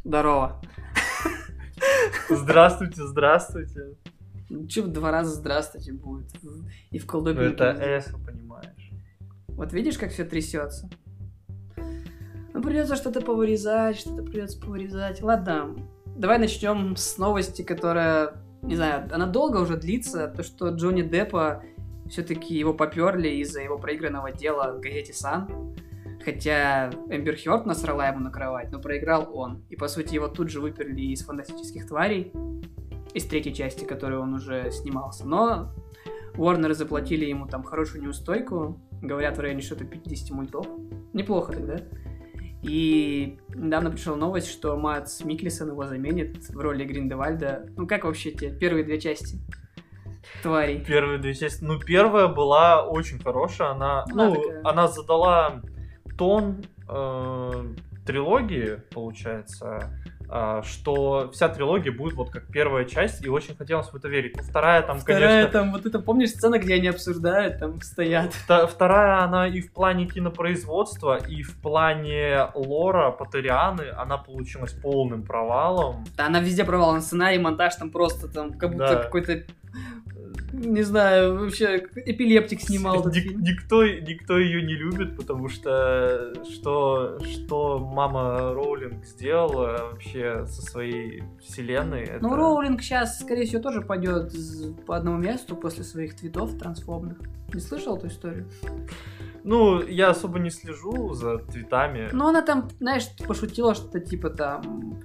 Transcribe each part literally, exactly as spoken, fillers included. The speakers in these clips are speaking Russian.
Здорово. Здравствуйте, здравствуйте. Ну, че два раза здравствуйте будет. И в Ну, колдобинке. это эхо, понимаешь. Вот видишь, как все трясется? Ну, придется что-то повырезать, что-то придется повырезать. Ладно, давай начнем с новости, которая, не знаю, она долго уже длится. То, что Джонни Деппа все-таки его поперли из-за его проигранного дела в газете Сан. Хотя Эмбер Хёрд насрала ему на кровать, но проиграл он. И, по сути, его тут же выперли из «Фантастических тварей», из третьей части, которую он уже снимался. Но Уорнеры заплатили ему там хорошую неустойку. Говорят, в районе что-то пятьдесят мультов. Неплохо тогда. И недавно пришла новость, что Мадс Миккельсен его заменит в роли Гриндевальда. Ну, как вообще те первые две части тварей? Первые две части. Ну, первая была очень хорошая. Она, Она ну, такая. она задала тон э, трилогии, получается, э, что вся трилогия будет вот как первая часть, и очень хотелось в это верить. Ну, вторая там, Вторая конечно... там, вот это, помнишь, сцена, где они обсуждают, там стоят? Вта- Вторая, она и в плане кинопроизводства, и в плане лора Патерианы, она получилась полным провалом. Да, она везде провал, сценарий, монтаж, там просто там, как будто Да. какой-то, не знаю, вообще эпилептик снимал этот Ник- фильм. никто, никто ее не любит, потому что что, что мама Роулинг сделала вообще со своей вселенной. Это... Ну, Роулинг сейчас, скорее всего, тоже пойдет по одному месту после своих твитов трансфобных. Не слышал эту историю? Ну, я особо не слежу за твитами. Ну, она там, знаешь, пошутила что-то типа там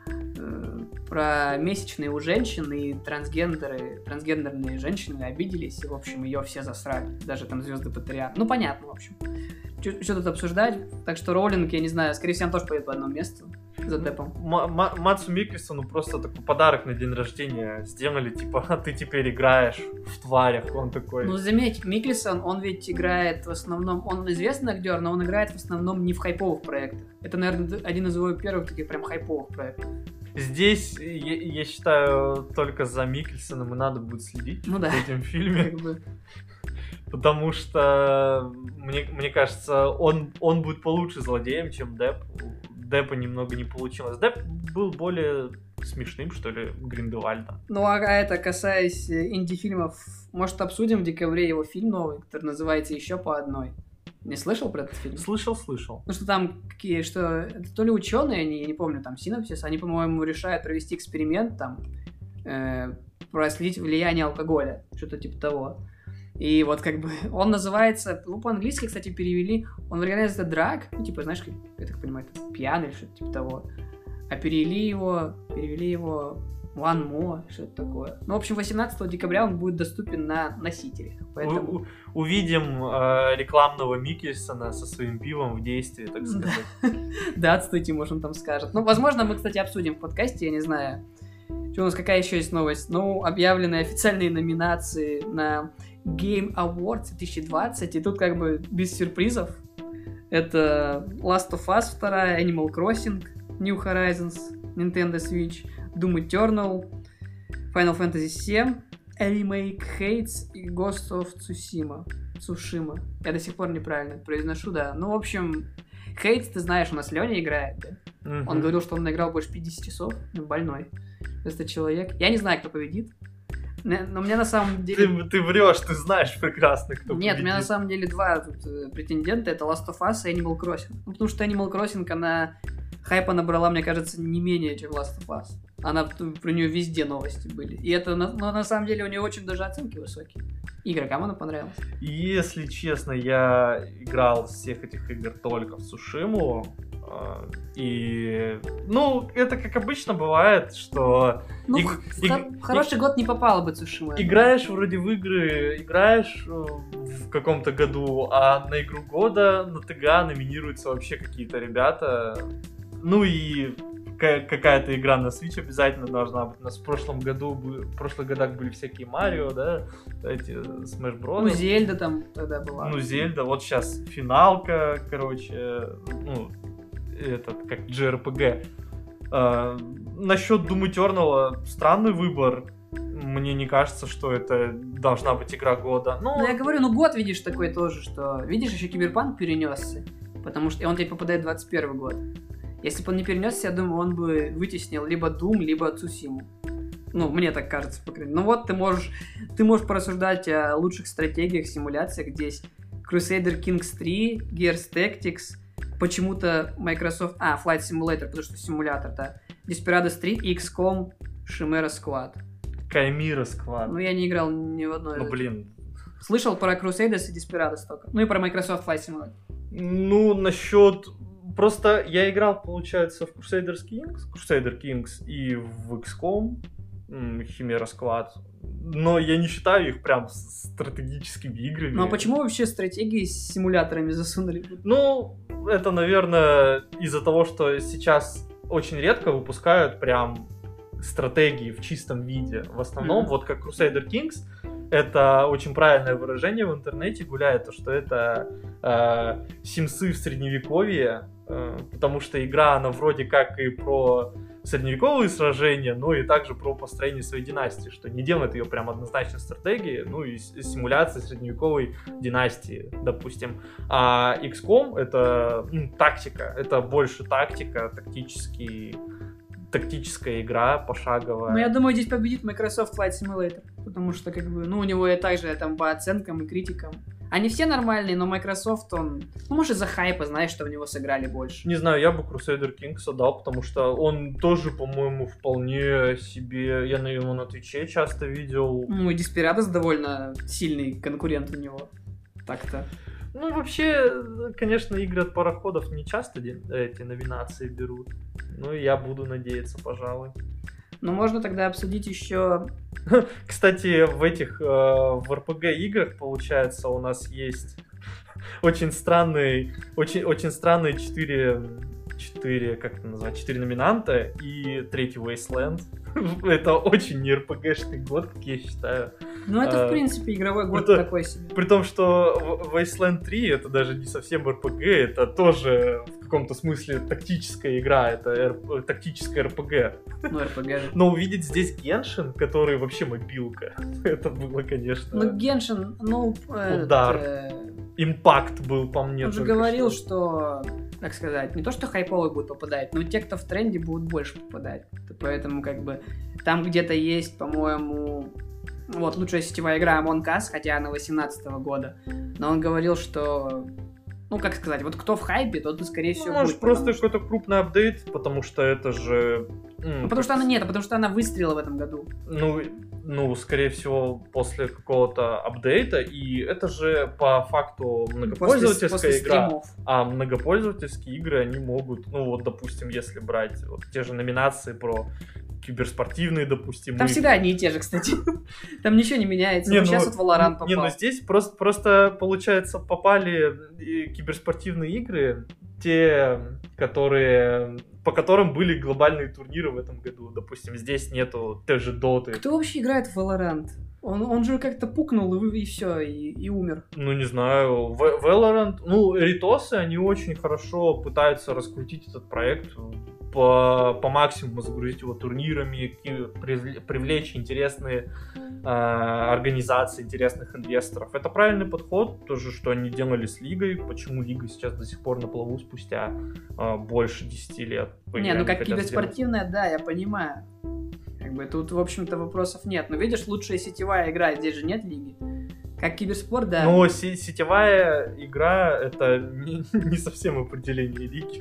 э, про месячные у женщин, и трансгендеры, трансгендерные женщины обиделись, и, в общем, ее все засрали. Даже там звезды Патериан. Ну, понятно, в общем. Что тут обсуждать? Так что Роулинг, я не знаю, скорее всего, он тоже поедет по одному месту за Деппом. М- М- Мадсу Миккельсону просто такой подарок на день рождения сделали, типа, «А ты теперь играешь в тварях». Он такой... Ну, заметь, Миккельсон, он ведь играет в основном... Он известный актер, но он играет в основном не в хайповых проектах. Это, наверное, один из его первых таких прям хайповых проектов. Здесь, я, я считаю, только за Миккельсоном и надо будет следить Ну в да. этом фильме. Как бы. Потому что, мне, мне кажется, он, он будет получше злодеем, чем Депп. У Деппа немного не получилось. Депп был более смешным, что ли, Гриндевальдом. Ну, а это, касаясь э, инди-фильмов, может, обсудим в декабре его фильм новый, который называется «Еще по одной». Не слышал про этот фильм? Слышал, слышал. Ну, что там какие, что... Это то ли ученые, они, я не помню, там, синопсис, они, по-моему, решают провести эксперимент, там, э, проследить влияние алкоголя, что-то типа того. И вот как бы он называется, ну, по-английски, кстати, перевели, он в оригинале это драг, ну, типа, знаешь, как, я так понимаю, это пьяный или что-то типа того. А перевели его, перевели его One More, что-то такое. Ну, в общем, восемнадцатого декабря он будет доступен на носителях, поэтому... У- у- увидим э, рекламного Миккельсона со своим пивом в действии, так сказать. Да, отстойте, может, он там скажет. Ну, возможно, мы, кстати, обсудим в подкасте, я не знаю. Что у нас, какая еще есть новость? Ну, объявлены официальные номинации на Game Awards две тысячи двадцать, и тут как бы без сюрпризов. Это Last of Us два, Animal Crossing, New Horizons, Nintendo Switch, Doom Eternal, Final Fantasy семь, Remake Hades и Ghost of Tsushima. Цушима. Я до сих пор неправильно это произношу, да. Ну, в общем, Хейтс, ты знаешь, у нас Леня играет, да? Мгм. Он говорил, что он наиграл больше пятьдесят часов. Ну, больной. Это человек. Я не знаю, кто победит. Не- Но у меня на самом деле... Ты, ты врешь, ты знаешь прекрасно, кто Нет, у меня на победит. самом деле два тут, э, претендента. Это Last of Us и Animal Crossing. Ну, потому что Animal Crossing, она хайпа набрала, мне кажется, не менее, чем Last of Us. Она, про нее везде новости были. И это, на- но на самом деле у нее очень даже оценки высокие. Игрокам она понравилась. Если честно, я играл из всех этих игр только в Сушиму. э, И, ну, это как обычно бывает, что Ну, иг- х- иг- хор- в хороший год не попала бы Цушима. играешь вроде в игры, играешь э, в каком-то году, а на игру года на ТГА номинируются вообще какие-то ребята. Ну и ка- какая-то игра на Switch обязательно должна быть. У нас в прошлом году, бы- в прошлых годах были всякие Марио, да, эти Smash Bros. Ну, Зельда там тогда была. Ну, Зельда, вот сейчас финалка, короче, ну, этот, как джей ар пи джи. А, насчет Doom Eternal странный выбор. Мне не кажется, что это должна быть игра года. Ну, Ну, я говорю, ну год видишь такой тоже, что... Видишь, еще Киберпанк перенесся, потому что и он теперь попадает в двадцать первый год. Если бы он не перенесся, я думаю, он бы вытеснил либо Doom, либо Tsushima. Ну, мне так кажется, по крайней мере. Ну вот ты можешь, ты можешь порассуждать о лучших стратегиях, симуляциях. Здесь Crusader Kings три, Gears Tactics, почему-то Microsoft... А, Flight Simulator, потому что симулятор, да. Desperados три, икс ком, Chimera Squad. Chimera Squad. Ну, я не играл ни в одной. Ну, блин. Слышал про Crusaders и Desperados только. Ну и про Microsoft Flight Simulator. Ну, насчет... Просто я играл, получается, в Crusader Kings, Crusader Kings и в икс ком, Chimera Squad. Но я не считаю их прям стратегическими играми. Ну а почему вообще стратегии с симуляторами засунули? Ну, это, наверное, из-за того, что сейчас очень редко выпускают прям стратегии в чистом виде. В основном, mm-hmm. вот как Crusader Kings, это очень правильное выражение в интернете гуляет, то что это э, симсы в средневековье, э, потому что игра, она вроде как и про средневековые сражения, но и также про построение своей династии, что не делает ее прям однозначно стратегией, ну и симуляции средневековой династии, допустим. А икс ком это ну, тактика, это больше тактика, тактический, тактическая игра, пошаговая. Ну, я думаю, здесь победит Microsoft Flight Simulator, потому что, как бы, ну, у него и также там по оценкам и критикам. Они все нормальные, но Microsoft, он... Ну, может, из-за хайпа, знаешь, что в него сыграли больше. Не знаю, я бы Crusader Kings отдал, потому что он тоже, по-моему, вполне себе... Я на его на Твиче часто видел. Ну, и Desperados довольно сильный конкурент у него. Так-то. Ну, вообще, конечно, игры от пароходов не часто эти номинации берут. Ну, я буду надеяться, пожалуй. Но можно тогда обсудить еще... Кстати, в этих, э, в эр пи джи-играх, получается, у нас есть очень странные, очень, очень странные четыре, четыре, как это назвать, четыре номинанта и третий Wasteland. Это очень не эр пи джи-шный год, как я считаю. Ну, это, а, в принципе, игровой год это, такой себе. При том, что Wasteland три это даже не совсем эр пи джи, это тоже в каком-то смысле тактическая игра, это эр, тактическая эр пи джи. Ну, эр пи джи. Но увидеть здесь Геншин, который вообще мобилка, это было, конечно... Ну, Геншин, ну... Удар. Это... Импакт был по мне. Он же говорил, что... что, так сказать, не то, что хайповые будут попадать, но те, кто в тренде, будут больше попадать. Поэтому, как бы, там где-то есть, по-моему... Вот, лучшая сетевая игра Among Us, хотя она восемнадцатого года. Но он говорил, что... Ну, как сказать, вот кто в хайпе, тот и, скорее всего, ну, может, будет. просто что... какой-то крупный апдейт, потому что это же... Ну, потому что она нет, потому что она выстрелила в этом году. Ну, ну, скорее всего, после какого-то апдейта, и это же по факту многопользовательская после, после игра. Стримов. А многопользовательские игры, они могут, ну, вот, допустим, если брать вот те же номинации про киберспортивные, допустим. Там всегда одни и те же, кстати. Там ничего не меняется. Не, ну, ну, сейчас вот Valorant попал. Не, ну здесь просто, просто, получается, попали киберспортивные игры, те, которые... по которым были глобальные турниры в этом году. Допустим, здесь нету той же доты. Кто вообще играет в Valorant? Он, он же как-то пукнул и, и все, и, и умер. Ну, не знаю. В, Valorant... Ну, Ритосы, они очень хорошо пытаются раскрутить этот проект, по, по максимуму загрузить его турнирами, привлечь интересные э, организации, интересных инвесторов. Это правильный подход, тоже, что они делали с Лигой. Почему Лига сейчас до сих пор на плаву спустя э, больше десяти лет? Не, ну как киберспортивная, да, я понимаю. Как бы тут, в общем-то, вопросов нет. Но видишь, лучшая сетевая игра, здесь же нет Лиги. Как киберспорт, да. Но се- сетевая игра — это не, не совсем определение Лиги.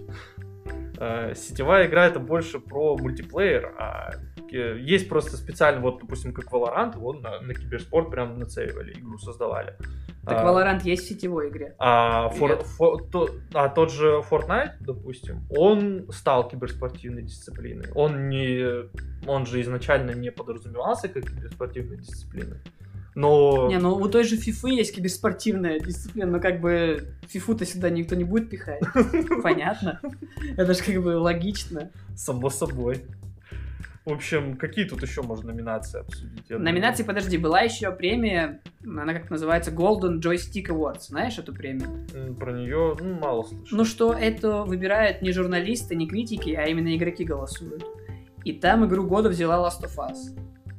Сетевая игра — это больше про мультиплеер, а есть просто специально, вот, допустим, как Valorant, вот на, на киберспорт прям нацеливали, игру создавали. Так а, Valorant есть в сетевой игре. А, for, for, то, а тот же Fortnite, допустим, он стал киберспортивной дисциплиной. Он, не, он же изначально не подразумевался как киберспортивной дисциплиной. Но... Не, ну у той же FIFA есть киберспортивная дисциплина, но как бы фифу-то сюда никто не будет пихать. Понятно? Это же как бы логично. Само собой. В общем, какие тут еще можно номинации обсудить? Номинации, подожди, была еще премия, она как называется Golden Joystick Awards. Знаешь эту премию? Про нее ну, мало слышал. Ну что, это выбирают не журналисты, не критики, а именно игроки голосуют. И там игру года взяла Last of Us.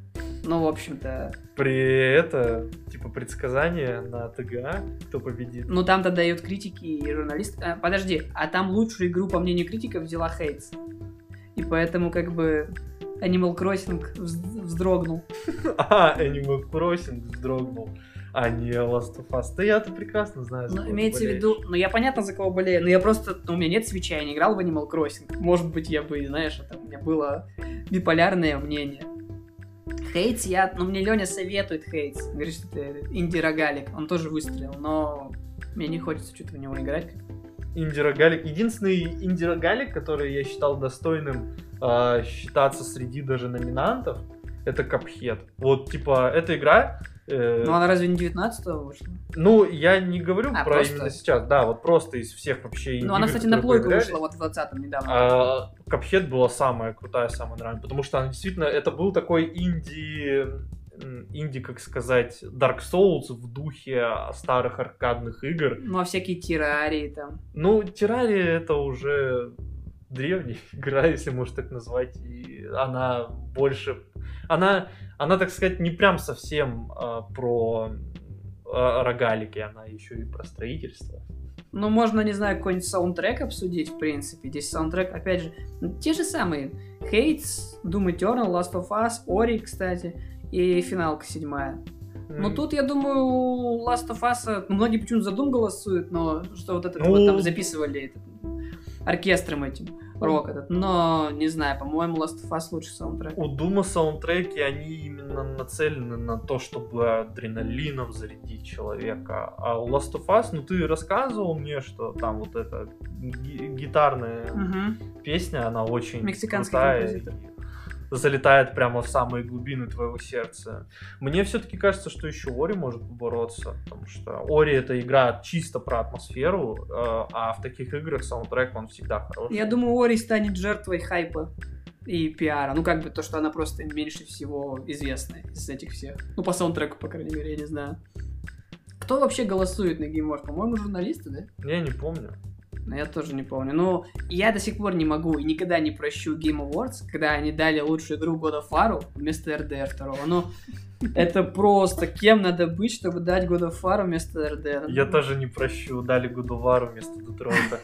Ну, в общем-то... При это, типа, предсказание на ТГА, кто победит. Ну, там-то дают критики и журналисты. А, подожди, а там лучшую игру, по мнению критиков, взяла Хейтс. И поэтому, как бы, Animal Crossing вздрогнул. А, Animal Crossing вздрогнул, а не Last of Us. Да я-то прекрасно знаю, за Ну, кого имеется в болеешь. виду... Ну, я понятно, за кого болею, но я просто... Ну, у меня нет свитча, я не играл в Animal Crossing. Может быть, я бы, знаешь, это у меня было биполярное мнение. Хейтс, я... Ну, мне Леня советует Хейтс. Говорит, что это инди-рогалик. Он тоже выстрелил, но мне не хочется что-то в него играть. Инди-рогалик. Единственный инди-рогалик, который я считал достойным э, считаться среди даже номинантов, это Cuphead. Вот, типа, эта игра... Э, Ну, она разве не девятнадцатого вышла? ну, я не говорю А, про просто? именно сейчас, да, вот просто из всех вообще Ну, она, игр, кстати, на которые плойку появлялись, вышла вот в двадцатом недавно. А, Cuphead была самая крутая, самая нравственная, потому что она действительно, это был такой инди, м, инди, как сказать, Dark Souls в духе старых аркадных игр. Ну, а всякие террарии там. Ну, Террария это уже древняя игра, если можно так назвать, и она больше, она, она, так сказать, не прям совсем а, про а, рогалики, она еще и про строительство. Ну, можно, не знаю, какой-нибудь саундтрек обсудить, в принципе. Здесь саундтрек, опять же, ну, те же самые. Hades, Doom Eternal, Last of Us, Ori, кстати, и финалка седьмая. Но М. тут, я думаю, Last of Us, ну, многие почему-то за Doom голосуют, но что вот этот Ну. вот там записывали этот, оркестром этим, рок этот. Но, не знаю, по-моему, Last of Us лучший саундтрек. У Дума саундтреки, они именно нацелены на то, чтобы адреналином зарядить человека. А у Last of Us, ну ты рассказывал мне, что там вот эта ги- гитарная Угу. песня, она очень Мексиканский крутая композитор. и залетает прямо в самые глубины твоего сердца. Мне все-таки кажется, что еще Ори может побороться, потому что Ори это игра чисто про атмосферу, э, а в таких играх саундтрек он всегда хороший. Я думаю, Ори станет жертвой хайпа и пиара. Ну, как бы то, что она просто меньше всего известная из этих всех. Ну, по саундтреку, по крайней мере, я не знаю. Кто вообще голосует на Game Awards? По-моему, журналисты, да? Я не помню. Но я тоже не помню. Но я до сих пор не могу и никогда не прощу Game Awards, когда они дали лучшую игру God of War вместо эр ди ар два. Ну, это просто кем надо быть, чтобы дать God of War вместо эр ди ар? Я тоже не прощу, дали Гудовару вместо Детройта.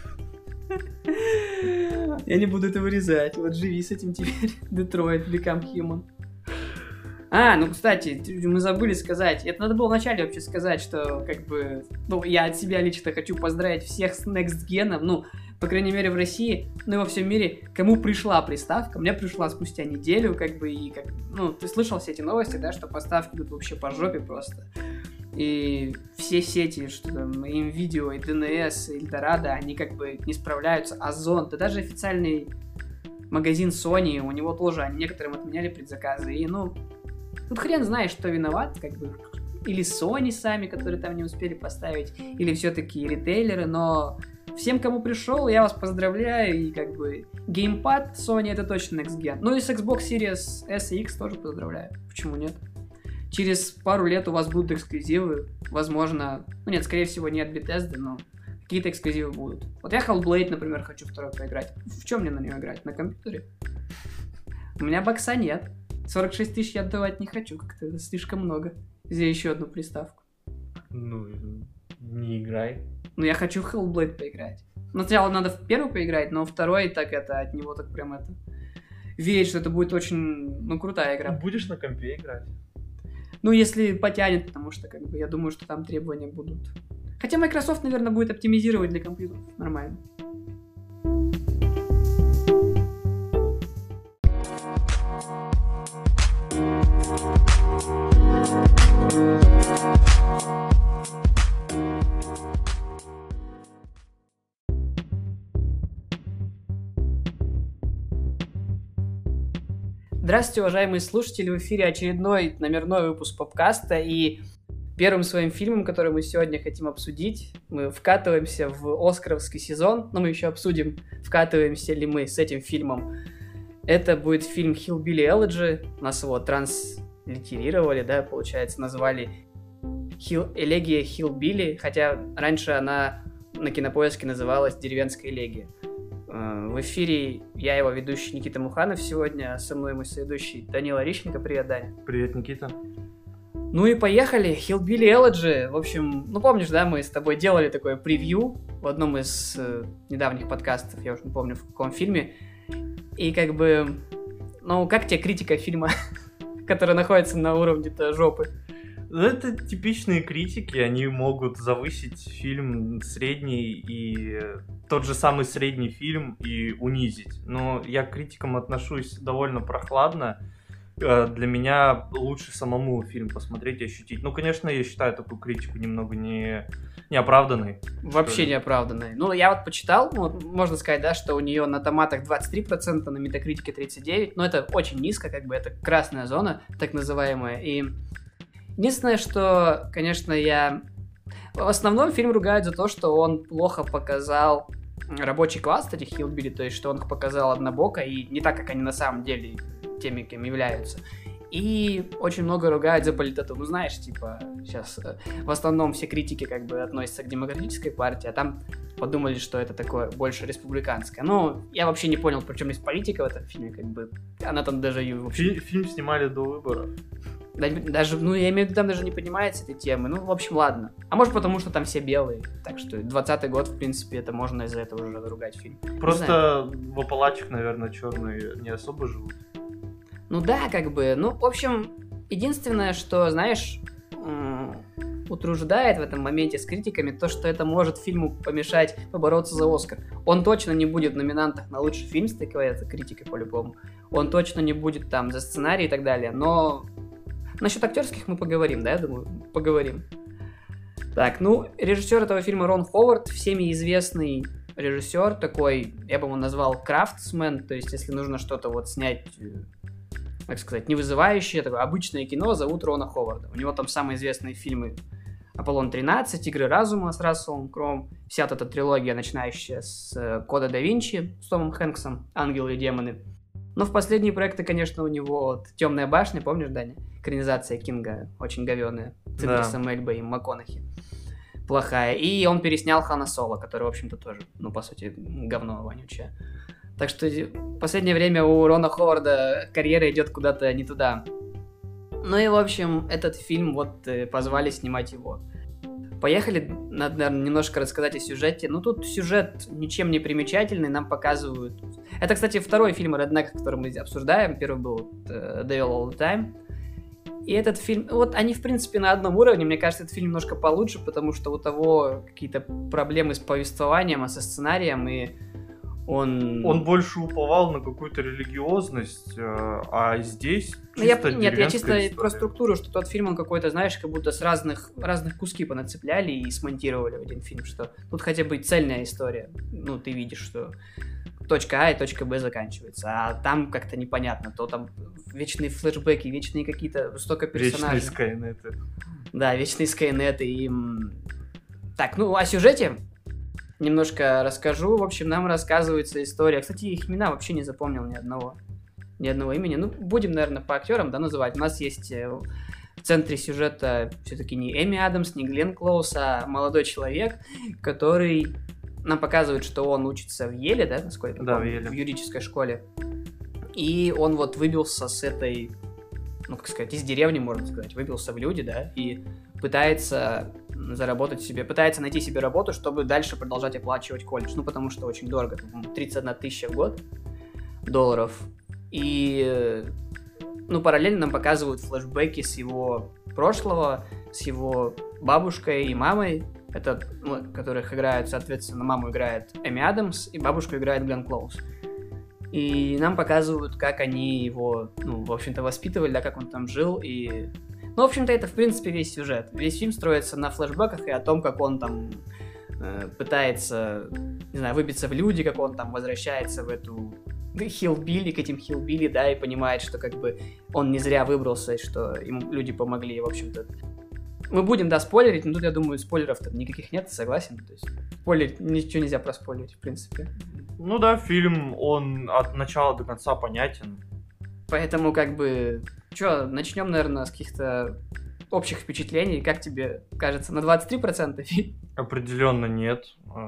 Я не буду это вырезать. Вот живи с этим теперь. Detroit Become Human. А, ну, кстати, мы забыли сказать. Это надо было вначале вообще сказать, что, как бы, ну, я от себя лично хочу поздравить всех с Next Gen. Ну, по крайней мере, в России, ну, и во всем мире, кому пришла приставка. Мне пришла спустя неделю, как бы, и, как, ну, ты слышал все эти новости, да, что поставки идут вообще по жопе просто. И все сети, что там, Nvidia, и ди эн эс, и Eldorado, они как бы не справляются. Озон, да даже официальный магазин Sony, у него тоже, они некоторым отменяли предзаказы. И, ну, тут хрен знаешь, что виноват, как бы, или Sony сами, которые там не успели поставить, или все-таки ритейлеры, но всем, кому пришел, я вас поздравляю, и как бы геймпад Sony это точно Next Gen. Ну и с Xbox Series S и X тоже поздравляю, почему нет? Через пару лет у вас будут эксклюзивы, возможно, ну нет, скорее всего не от Bethesda, но какие-то эксклюзивы будут. Вот я Hellblade, например, хочу второй поиграть. В чем мне на нее играть? На компьютере? У меня бокса нет. сорок шесть тысяч я отдавать не хочу, как-то это слишком много. За еще одну приставку. Ну, не играй. Ну, я хочу в Hellblade поиграть. Ну, сначала надо в первый поиграть, но второй, так это, от него так прям это... Верить, что это будет очень, ну, крутая игра. Будешь на компе играть? Ну, если потянет, потому что, как бы, я думаю, что там требования будут. Хотя Microsoft, наверное, будет оптимизировать для компьютеров. Нормально. Здравствуйте, уважаемые слушатели, в эфире очередной номерной выпуск Попкаста, и первым своим фильмом, который мы сегодня хотим обсудить, мы вкатываемся в оскаровский сезон, но мы еще обсудим, вкатываемся ли мы с этим фильмом. Это будет фильм Hillbilly Elegy, у нас его транслитерировали, да, получается, назвали Хил... Элегия Hillbilly, хотя раньше она на Кинопоиске называлась Деревенская элегия. В эфире я, его ведущий Никита Муханов сегодня, а со мной мой соведущий Данила Рищенко. Привет, Даня. Привет, Никита. Ну и поехали. Hillbilly Elegy. В общем, ну помнишь, да, мы с тобой делали такое превью в одном из э, недавних подкастов, я уже не помню в каком фильме. И как бы, ну как тебе критика фильма, которая находится на уровне-то жопы? Это типичные критики, они могут завысить фильм средний и тот же самый средний фильм и унизить. Но я к критикам отношусь довольно прохладно. Для меня лучше самому фильм посмотреть и ощутить. Ну, конечно, я считаю такую критику немного не... неоправданной. Вообще неоправданной. Ну, я вот почитал, ну, можно сказать, да, что у нее на томатах двадцать три процента, на метакритике тридцать девять процентов. Но это очень низко, как бы, это красная зона, так называемая. И единственное, что, конечно, я... В основном фильм ругают за то, что он плохо показал рабочий класс этих Hillbilly, то есть, что он их показал однобоко и не так, как они на самом деле теми, кем являются. И очень много ругают за политоту. Ну, знаешь, типа, сейчас в основном все критики как бы относятся к демократической партии, а там подумали, что это такое больше республиканское. Ну, я вообще не понял, при чем есть политика в этом фильме, как бы, она там даже... Вообще... Фи- фильм снимали до выборов. Даже, ну, я имею в виду, там даже не поднимается этой темы. Ну, в общем, ладно. А может, потому что там все белые. Так что двадцатый год, в принципе, это можно из-за этого уже ругать фильм. Просто в Апалачах, наверное, черные не особо живут. Ну да, как бы. Ну, в общем, единственное, что, знаешь, утруждает в этом моменте с критиками, то, что это может фильму помешать побороться за Оскар. Он точно не будет в номинантах на лучший фильм, с такой это критикой по-любому. Он точно не будет там за сценарий и так далее. Но насчет актерских мы поговорим, да, я думаю, поговорим. Так, ну, режиссер этого фильма Рон Ховард, всеми известный режиссер, такой, я бы его назвал крафтсмен, то есть, если нужно что-то вот снять, так сказать, невызывающее, такое обычное кино, зовут Рона Ховарда. У него там самые известные фильмы «Аполлон тринадцать», «Игры разума» с Расселом Кроу, вся эта трилогия, начинающая с «Кода да Винчи» с Томом Хэнксом, «Ангелы и демоны». Но в последние проекты, конечно, у него вот «Темная башня», помнишь, Даня? Экранизация Кинга, очень говёная, с Идрисом Эльбой и МакКонахи. Плохая. И он переснял Хана Соло, который, в общем-то, тоже, ну, по сути, говно вонючее. Так что в последнее время у Рона Ховарда карьера идет куда-то не туда. Ну и, в общем, этот фильм вот позвали снимать его. Поехали, надо, наверное, немножко рассказать о сюжете. Ну, тут сюжет ничем не примечательный, нам показывают... Это, кстати, второй фильм Реднека, который мы обсуждаем. Первый был uh, Devil All the Time. И этот фильм... Вот они, в принципе, на одном уровне. Мне кажется, этот фильм немножко получше, потому что у того какие-то проблемы с повествованием, а со сценарием, и он... Он больше уповал на какую-то религиозность, а здесь чисто я, Нет, я чисто история. Про структуру, что тот фильм, он какой-то, знаешь, как будто с разных, разных куски понацепляли и смонтировали в один фильм, что тут хотя бы цельная история. Ну, ты видишь, что точка А и точка Б заканчивается, а там как-то непонятно, то там вечные флешбеки, вечные какие-то, столько персонажей. Вечные скайнеты. Да, вечные скайнеты и... Так, ну, о сюжете немножко расскажу. В общем, нам рассказывается история. Кстати, их имена вообще не запомнил ни одного. Ни одного имени. Ну, будем, наверное, по актерам, да, называть. У нас есть в центре сюжета все-таки не Эми Адамс, не Гленн Клоуз, а молодой человек, который нам показывает, что он учится в Йеле, да, насколько да, помню, в Йеле. В юридической школе. И он вот выбился с этой, ну, как сказать, из деревни, можно сказать, выбился в люди, да, и пытается заработать себе, пытается найти себе работу, чтобы дальше продолжать оплачивать колледж, ну, потому что очень дорого, тридцать одна тысяча в год долларов, и, ну, параллельно нам показывают флешбеки с его прошлого, с его бабушкой и мамой, это, ну, которых играют, соответственно, маму играет Эми Адамс, и бабушку играет Гленн Клоуз. И нам показывают, как они его, ну, в общем-то, воспитывали, да, как он там жил, и... Ну, в общем-то, это, в принципе, весь сюжет. Весь фильм строится на флешбеках и о том, как он там э, пытается, не знаю, выбиться в люди, как он там возвращается в эту хиллбилли, к этим хиллбилли, да, и понимает, что, как бы, он не зря выбрался, и что ему люди помогли, в общем-то. Мы будем, да, спойлерить, но тут, я думаю, спойлеров-то никаких нет, согласен? То есть, спойлерить, ничего нельзя проспойлерить, в принципе. Ну да, фильм, он от начала до конца понятен. Поэтому, как бы, что, начнем, наверное, с каких-то общих впечатлений, как тебе кажется, на двадцать три процента фильм? Определенно нет.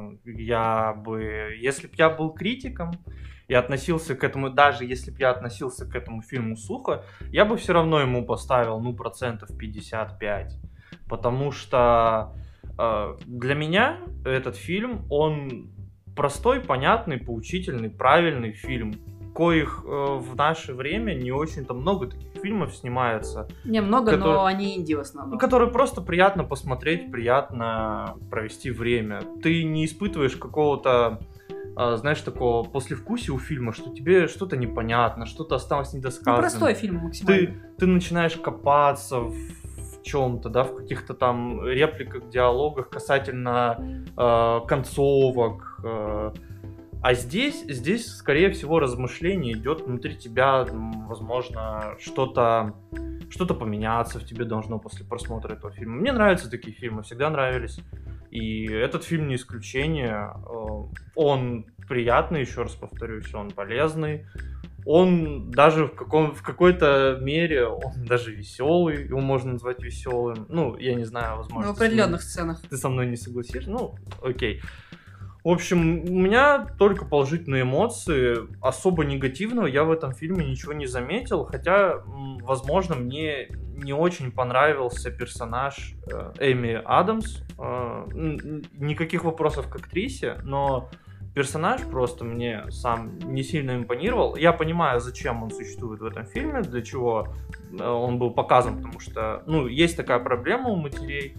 Я бы... Если бы я был критиком и относился к этому, даже если бы я относился к этому фильму сухо, я бы все равно ему поставил, ну, процентов пятьдесят пять. Потому что э, для меня этот фильм, он простой, понятный, поучительный, правильный фильм, коих э, в наше время не очень-то много таких фильмов снимается. Немного, которые, но они инди в основном. Которые просто приятно посмотреть, приятно провести время. Ты не испытываешь какого-то, э, знаешь, такого послевкусия у фильма, что тебе что-то непонятно, что-то осталось недосказанным. Ну, простой фильм максимально. Ты, ты начинаешь копаться в, в чем-то, да, в каких-то там репликах, диалогах касательно э, концовок, э, А здесь, здесь, скорее всего, размышление идет внутри тебя, возможно, что-то, что-то поменяться в тебе должно после просмотра этого фильма. Мне нравятся такие фильмы, всегда нравились. И этот фильм не исключение. Он приятный, еще раз повторюсь, он полезный. Он даже в, каком, в какой-то мере, он даже веселый, его можно назвать веселым. Ну, я не знаю, возможно... В определенных сценах. Ты со мной не согласишься? Ну, окей. В общем, у меня только положительные эмоции, особо негативного я в этом фильме ничего не заметил, хотя, возможно, мне не очень понравился персонаж Эми Адамс. Никаких вопросов к актрисе, но персонаж просто мне сам не сильно импонировал. Я понимаю, зачем он существует в этом фильме, для чего он был показан, потому что, ну, есть такая проблема у матерей,